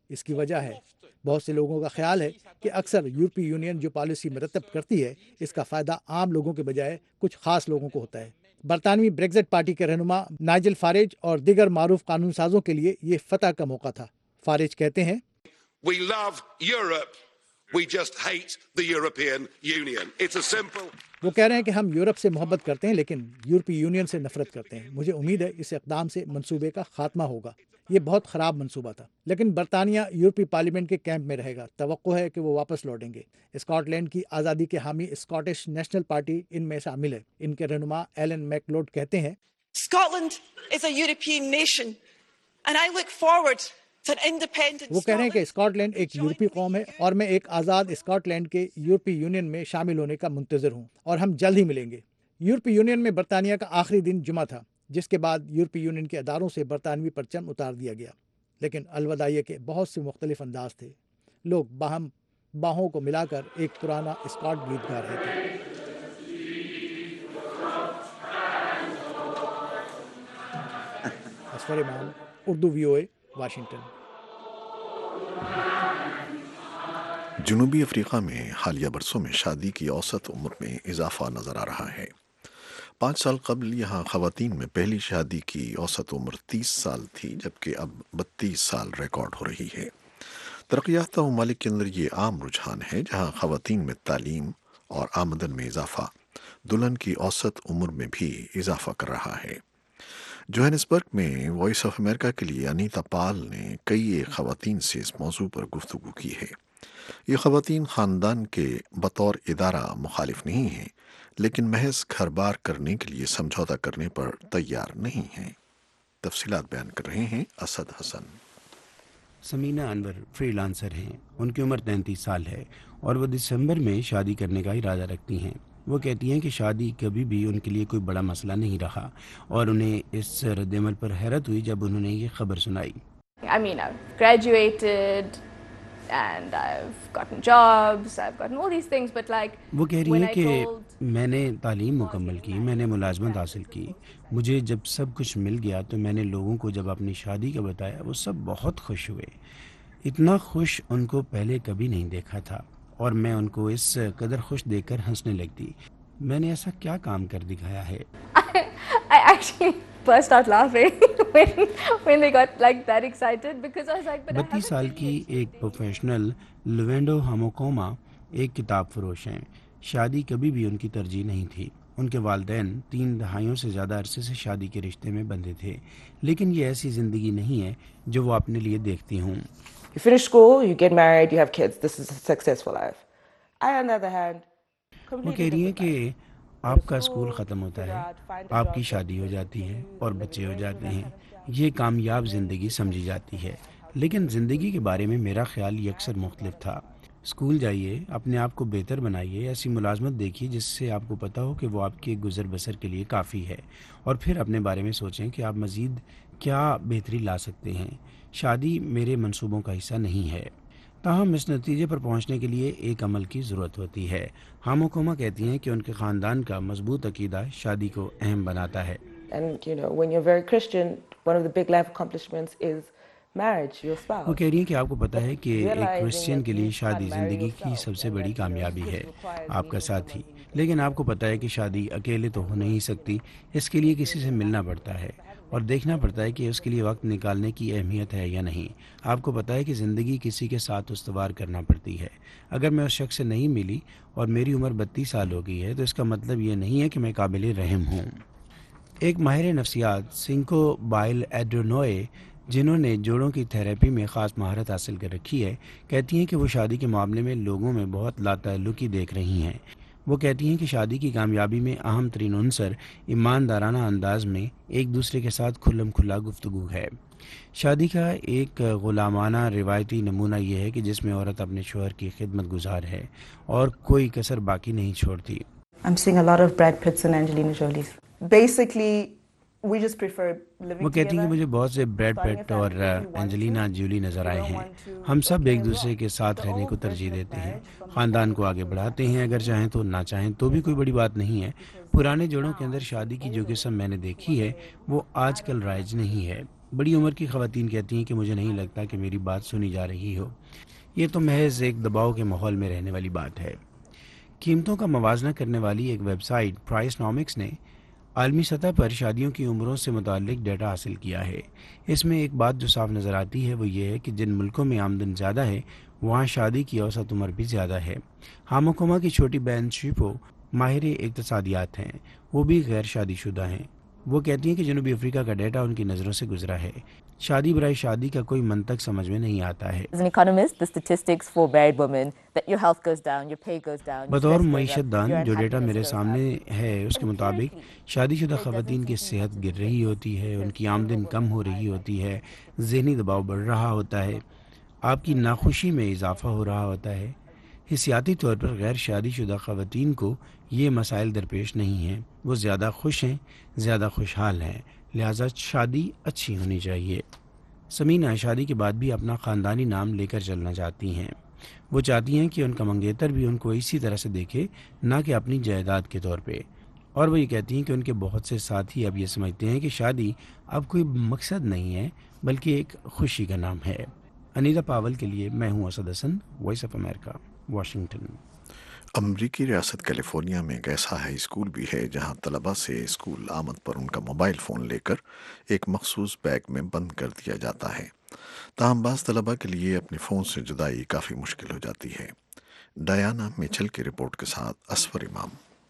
اس کی وجہ ہے بہت سے لوگوں کا خیال ہے کہ اکثر یورپی یونین جو پالیسی مرتب کرتی ہے اس کا فائدہ عام لوگوں کے بجائے کچھ خاص لوگوں کو ہوتا ہے۔ برطانوی بریگزٹ پارٹی کے رہنما نائجل فاریج اور دیگر معروف قانون سازوں کے لیے یہ فتح کا موقع تھا۔ فاریج کہتے ہیں We love Europe. We just hate the European Union. It's a simple. وہ کہہ رہے ہیں کہ ہم یورپ سے محبت کرتے ہیں لیکن یورپی یونین سے نفرت کرتے ہیں۔ مجھے امید ہے اس اقدام سے منصوبے کا خاتمہ ہوگا۔ یہ بہت خراب منصوبہ تھا لیکن برطانیہ یورپی پارلیمنٹ کے کیمپ میں رہے گا۔ توقع ہے کہ وہ واپس لوٹیں گے۔ اسکاٹ لینڈ کی آزادی کے حامی اسکاٹش نیشنل پارٹی ان میں شامل ہے۔ ان کے رہنما ایلن میکلوڈ کہتے ہیں Scotland is a European nation and I look forward to an independent وہ کہہ رہے ہیں کہ اسکاٹ لینڈ ایک یورپی قوم ہے اور میں ایک آزاد اسکاٹ لینڈ کے یورپی یونین میں شامل ہونے کا منتظر ہوں اور ہم جلد ہی ملیں گے۔ یورپی یونین میں برطانیہ کا آخری دن جمعہ تھا جس کے بعد یورپی یونین کے اداروں سے برطانوی پرچم اتار دیا گیا، لیکن الوداعیہ کے بہت سے مختلف انداز تھے۔ لوگ باہم باہوں کو ملا کر ایک پرانا اسکاٹ گیت گا رہے تھے۔ Asfar Imam, Urdu V O A, Washington. جنوبی افریقہ میں حالیہ برسوں میں شادی کی اوسط عمر میں اضافہ نظر آ رہا ہے۔ پانچ سال قبل یہاں خواتین میں پہلی شادی کی اوسط عمر تیس سال تھی جبکہ اب بتیس سال ریکارڈ ہو رہی ہے۔ ترقی یافتہ ممالک کے اندر یہ عام رجحان ہے جہاں خواتین میں تعلیم اور آمدن میں اضافہ دلہن کی اوسط عمر میں بھی اضافہ کر رہا ہے۔ جوہانسبرگ میں وائس آف امریکہ کے لیے انیتا پال نے کئی ایک خواتین سے اس موضوع پر گفتگو کی ہے۔ یہ خواتین خاندان کے بطور ادارہ مخالف نہیں ہیں لیکن محض گھر بار کرنے کے لیے سمجھوتا کرنے پر تیار نہیں ہیں۔ تفصیلات بیان کر رہے ہیں اسد حسن۔ سمینہ انور فری لانسر ہیں۔ ان کی عمر تینتیس سال ہے اور وہ دسمبر میں شادی کرنے کا ارادہ رکھتی ہیں۔ وہ کہتی ہیں کہ شادی کبھی بھی ان کے لیے کوئی بڑا مسئلہ نہیں رہا اور انہیں اس رد عمل پر حیرت ہوئی جب انہوں نے یہ خبر سنائی۔ I mean, I've graduated and I've gotten jobs, I've gotten all these things, but like وہ کہہ رہی ہیں کہ میں نے تعلیم مکمل کی، میں نے ملازمت حاصل کی، مجھے جب سب کچھ مل گیا تو میں نے لوگوں کو جب اپنی شادی کا بتایا وہ سب بہت خوش ہوئے۔ اتنا خوش ان کو پہلے کبھی نہیں دیکھا تھا اور میں ان کو اس قدر خوش دیکھ کر ہنسنے لگتی۔ میں نے ایسا کیا کام کر دکھایا ہے؟ I actually burst out laughing when, when they got like that excited because I was like, but I بتیس سال کی ایک پروفیشنل لوینڈو ہموکوما ایک کتاب فروش ہیں۔ شادی کبھی بھی ان کی ترجیح نہیں تھی۔ ان کے والدین تین دہائیوں سے زیادہ عرصے سے شادی کے رشتے میں بندھے تھے، لیکن یہ ایسی زندگی نہیں ہے جو وہ اپنے لیے دیکھتی ہوں۔ You finish school, you get married, you have kids. This is a successful life. I, on the other hand, وہ کہہ رہی ہیں کہ آپ کا اسکول ختم ہوتا ہے، آپ کی شادی ہو جاتی ہے اور بچے ہو جاتے ہیں، یہ کامیاب زندگی سمجھی جاتی ہے، لیکن زندگی کے بارے میں میرا خیال یہ اکثر مختلف تھا۔ اسکول جائیے، اپنے آپ کو بہتر بنائیے، ایسی ملازمت دیکھیے جس سے آپ کو پتہ ہو کہ وہ آپ کے گزر بسر کے لیے کافی ہے، اور پھر اپنے بارے میں سوچیں کہ آپ مزید کیا بہتری لا سکتے ہیں۔ شادی میرے منصوبوں کا حصہ نہیں ہے، تاہم اس نتیجے پر پہنچنے کے لیے ایک عمل کی ضرورت ہوتی ہے۔ ہاموکوما کہتی ہیں کہ ان کے خاندان کا مضبوط عقیدہ شادی کو اہم بناتا ہے۔ And you know, when you're very Christian, one of the big life accomplishments is marriage, your spouse. وہ کہہ رہی ہیں کہ آپ کو پتہ ہے کہ ایک کرسچین کے لیے شادی زندگی کی سب سے بڑی کامیابی ہے، آپ کا ساتھی۔ لیکن آپ کو پتہ ہے کہ شادی اکیلے تو ہو نہیں سکتی، اس کے لیے کسی سے ملنا پڑتا ہے اور دیکھنا پڑتا ہے کہ اس کے لیے وقت نکالنے کی اہمیت ہے یا نہیں۔ آپ کو پتہ ہے کہ زندگی کسی کے ساتھ استوار کرنا پڑتی ہے۔ اگر میں اس شخص سے نہیں ملی اور میری عمر بتیس سال ہو گئی ہے تو اس کا مطلب یہ نہیں ہے کہ میں قابل رحم ہوں۔ ایک ماہر نفسیات سنکو بائل ایڈرونوئے، جنہوں نے جوڑوں کی تھراپی میں خاص مہارت حاصل کر رکھی ہے، کہتی ہیں کہ وہ شادی کے معاملے میں لوگوں میں بہت لاتعلقی دیکھ رہی ہیں۔ وہ کہتی ہیں کہ شادی کی کامیابی میں اہم ترین عنصر ایماندارانہ انداز میں ایک دوسرے کے ساتھ کھلم کھلا گفتگو ہے۔ شادی کا ایک غلامانہ روایتی نمونہ یہ ہے کہ جس میں عورت اپنے شوہر کی خدمت گزار ہے اور کوئی کسر باقی نہیں چھوڑتی۔ I'm seeing a lot of Brad Pitts and Angelina Jolies. Basically, we just prefer living وہ کہتی ہیں کہ together. مجھے بہت سے بریڈ پیٹ اور اینجلینا جولی نظر آئے ہیں۔ ہم سب ایک دوسرے کے ساتھ رہنے کو ترجیح دیتے ہیں، خاندان کو آگے بڑھاتے ہیں، اگر چاہیں تو نہ چاہیں تو بھی کوئی بڑی بات نہیں ہے۔ پرانے جوڑوں کے اندر شادی کی جو قسم میں نے دیکھی ہے وہ آج کل رائج نہیں ہے۔ بڑی عمر کی خواتین کہتی ہیں کہ مجھے نہیں لگتا کہ میری بات سنی جا رہی ہو. یہ تو محض ایک دباؤ کے ماحول میں رہنے والی بات ہے. قیمتوں کا موازنہ کرنے والی ایک ویب سائٹ پرائس نامکس نے عالمی سطح پر شادیوں کی عمروں سے متعلق ڈیٹا حاصل کیا ہے. اس میں ایک بات جو صاف نظر آتی ہے وہ یہ ہے کہ جن ملکوں میں آمدن زیادہ ہے وہاں شادی کی اوسط عمر بھی زیادہ ہے. ہاموکوما کی چھوٹی بہن شیپو ماہر اقتصادیات ہیں، وہ بھی غیر شادی شدہ ہیں. وہ کہتی ہیں کہ جنوبی افریقہ کا ڈیٹا ان کی نظروں سے گزرا ہے. شادی برائے شادی کا کوئی منطق سمجھ میں نہیں آتا ہے. بطور معیشت دان جو ڈیٹا میرے سامنے ہے اس کے مطابق شادی شدہ خواتین کی صحت گر رہی ہوتی ہے، ان کی آمدن کم ہو رہی ہوتی ہے، ذہنی دباؤ بڑھ رہا ہوتا ہے، آپ کی ناخوشی میں اضافہ ہو رہا ہوتا ہے. حسیاتی طور پر غیر شادی شدہ خواتین کو یہ مسائل درپیش نہیں ہیں. وہ زیادہ خوش ہیں، زیادہ خوشحال ہیں، لہذا شادی اچھی ہونی چاہیے. سمینہ شادی کے بعد بھی اپنا خاندانی نام لے کر چلنا چاہتی ہیں. وہ چاہتی ہیں کہ ان کا منگیتر بھی ان کو اسی طرح سے دیکھے، نہ کہ اپنی جائیداد کے طور پہ. اور وہ یہ کہتی ہیں کہ ان کے بہت سے ساتھی اب یہ سمجھتے ہیں کہ شادی اب کوئی مقصد نہیں ہے بلکہ ایک خوشی کا نام ہے. انیتا پاول کے لیے میں ہوں Asad Hasan, voice of America, Washington. امریکی ریاست کیلیفورنیا میں ایک ایسا ہائی اسکول بھی ہے جہاں طلبہ سے اسکول آمد پر ان کا موبائل فون لے کر ایک مخصوص بیگ میں بند کر دیا جاتا ہے. تاہم بعض طلبہ کے لیے اپنے فون سے جدائی کافی مشکل ہو جاتی ہے. ڈیانا میچل کی رپورٹ کے ساتھ اسفر امام.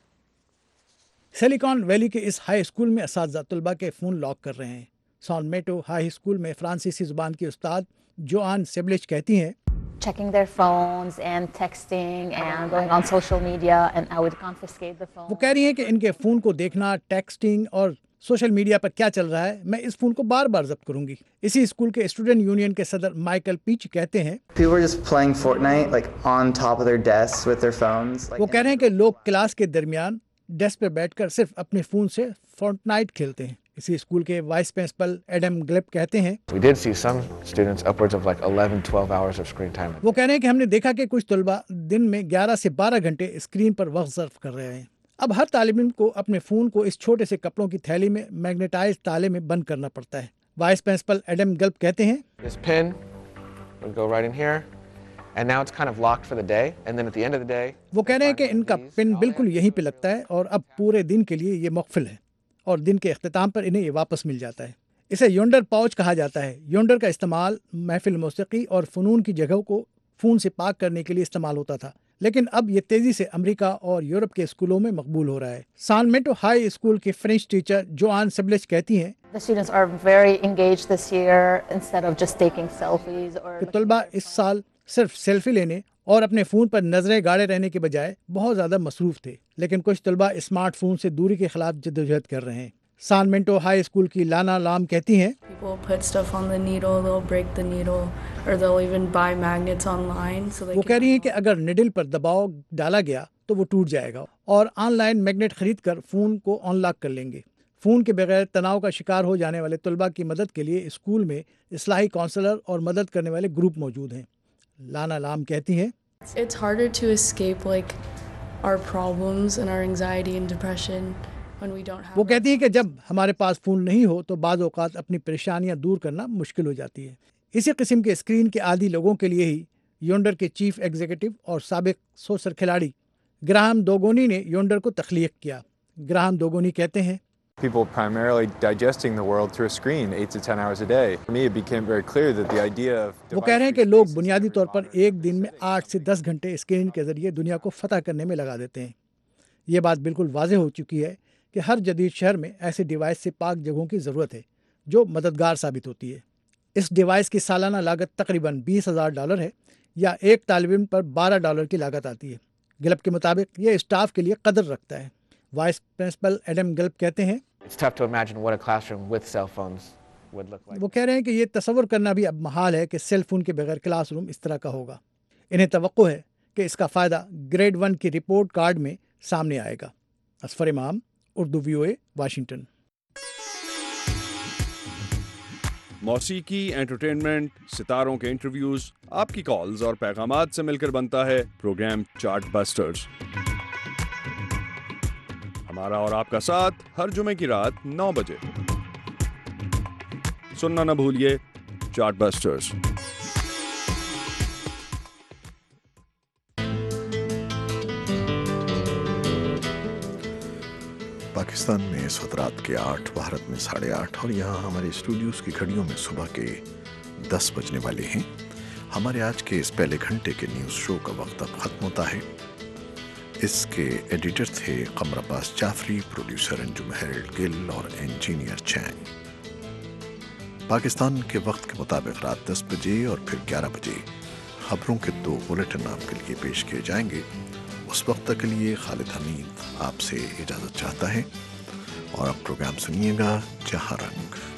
سلیکان ویلی کے اس ہائی اسکول میں اساتذہ طلبہ کے فون لاک کر رہے ہیں. سان میٹو ہائی اسکول میں فرانسیسی زبان کی استاد جوان سیبلچ کہتی ہیں checking their phones and texting and going on social media, and I would confiscate the phone. وہ کہہ رہی ہیں کہ ان کے فون کو دیکھنا، ٹیکسٹنگ اور سوشل میڈیا پر کیا چل رہا ہے، میں اس فون کو بار بار ضبط کروں گی. اسی اسکول کے اسٹوڈنٹ یونین کے صدر مائیکل پیچ کہتے ہیں People were just playing Fortnite like on top of their desks with their phones. وہ کہہ رہے ہیں کہ لوگ کلاس کے درمیان ڈیسک پر بیٹھ کر صرف اپنے فون سے فورٹنائٹ کھیلتے ہیں. اسی اسکول کے وائس پرنسپل ایڈم گلپ کہتے ہیں We did see some students upwards of like eleven twelve hours of screen time. وہ کہہ رہے ہیں کہ ہم نے دیکھا کہ کچھ طلبہ دن میں گیارہ سے بارہ گھنٹے اسکرین پر وقت صرف کر رہے ہیں. اب ہر طالب علم کو اپنے فون کو اس چھوٹے سے کپڑوں کی تھیلی میں میگنیٹائز تالے میں بند کرنا پڑتا ہے. وائس پرنسپل ایڈم گلپ کہتے ہیں This pin would go right in here and now it's kind of locked for the day and then at the end of the day. وہ کہہ رہے ہیں کہ ان کا پن بالکل یہیں پہ لگتا ہے اور اب پورے دن کے لیے یہ مقفل ہے اور دن کے اختتام پر انہیں یہ واپس مل جاتا ہے. اسے یونڈر پاؤچ کہا جاتا ہے. یونڈر کا استعمال محفل موسیقی اور فنون کی جگہوں کو فون سے پاک کرنے کے لیے استعمال ہوتا تھا، لیکن اب یہ تیزی سے امریکہ اور یورپ کے اسکولوں میں مقبول ہو رہا ہے. سان میٹو ہائی اسکول کی فرینچ ٹیچر جوان سیبلچ کہتی ہیں The students are very engaged this year instead of just taking selfies or. کہ طلبہ اس سال صرف سیلفی لینے اور اپنے فون پر نظریں گاڑے رہنے کے بجائے بہت زیادہ مصروف تھے، لیکن کچھ طلبہ اسمارٹ فون سے دوری کے خلاف جدوجہد کر رہے ہیں. سان مینٹو ہائی اسکول کی لانا لام کہتی ہیں People put stuff on the needle, they'll break the needle, or they'll even buy magnets online so they وہ کہہ رہی ہیں کہ اگر نیڈل پر دباؤ ڈالا گیا تو وہ ٹوٹ جائے گا اور آن لائن میگنیٹ خرید کر فون کو آن لاک کر لیں گے. فون کے بغیر تناؤ کا شکار ہو جانے والے طلبہ کی مدد کے لیے اسکول میں اصلاحی کونسلر اور مدد کرنے والے گروپ موجود ہیں. لانا لام کہتی ہیں It's harder to escape like our problems and our anxiety and depression when we don't have. وہ کہتی ہیں کہ جب ہمارے پاس فون نہیں ہو تو بعض اوقات اپنی پریشانیاں دور کرنا مشکل ہو جاتی ہے. اسی قسم کے اسکرین کے عادی لوگوں کے لیے ہی یونڈر کے چیف ایگزیکٹو اور سابق سوسر کھلاڑی گراہم دوگونی نے یونڈر کو تخلیق کیا. گراہم دوگونی کہتے ہیں People primarily digesting the world through a screen eight to ten hours a day. For me, it became very clear that the idea of وہ کہہ رہے ہیں کہ لوگ بنیادی طور پر ایک دن میں آٹھ سے دس گھنٹے اسکرین کے ذریعے دنیا کو فتح کرنے میں لگا دیتے ہیں. یہ بات بالکل واضح ہو چکی ہے کہ ہر جدید شہر میں ایسے ڈیوائس سے پاک جگہوں کی ضرورت ہے جو مددگار ثابت ہوتی ہے. اس ڈیوائس کی سالانہ لاگت تقریباً بیس ہزار ڈالر ہے یا ایک طالب علم پر بارہ ڈالر کی لاگت آتی ہے. گلپ کے مطابق یہ اسٹاف کے لیے قدر رکھتا ہے. وائس پرنسپل ایڈم گلپ کہتے ہیں It's tough to imagine what a classroom with cell phones would look like. وہ کہہ رہے ہیں کہ یہ تصور کرنا بھی اب محال ہے کہ سیل فون کے بغیر کلاس روم اس طرح کا ہوگا. انہیں توقع ہے کہ اس کا فائدہ گریڈ ون کی رپورٹ کارڈ میں سامنے آئے گا. Asfar Imam, Urdu V O A, Washington. موسیقی، انٹرٹینمنٹ، ستاروں کے انٹرویوز، آپ کی کالز اور پیغامات سے مل کر بنتا ہے پروگرام چارٹ بسٹرز. ہمارا اور آپ کا ساتھ ہر جمعے کی رات نو بجے. सुनना न भूलिए चार्ट बस्टर्स। पाकिस्तान में इस वक्त रात के आठ, भारत में साढ़े आठ और यहाँ हमारे स्टूडियोज की घड़ियों में सुबह के दस बजने वाले हैं। हमारे आज के इस पहले घंटे के न्यूज़ शो का वक्त अब खत्म होता है। इसके एडिटर थे कमर अब्बास जाफरी, प्रोड्यूसर अंजुम हेरल्ड गिल और इंजीनियर चैंग। पाकिस्तान के वक्त के मुताबिक रात दस बजे और फिर ग्यारह बजे खबरों के दो बुलेटिन आपके लिए पेश किए जाएंगे। उस वक्त तक के लिए खालिद हमीद आपसे इजाज़त चाहता है और अब प्रोग्राम सुनिएगा जहाँ रंग।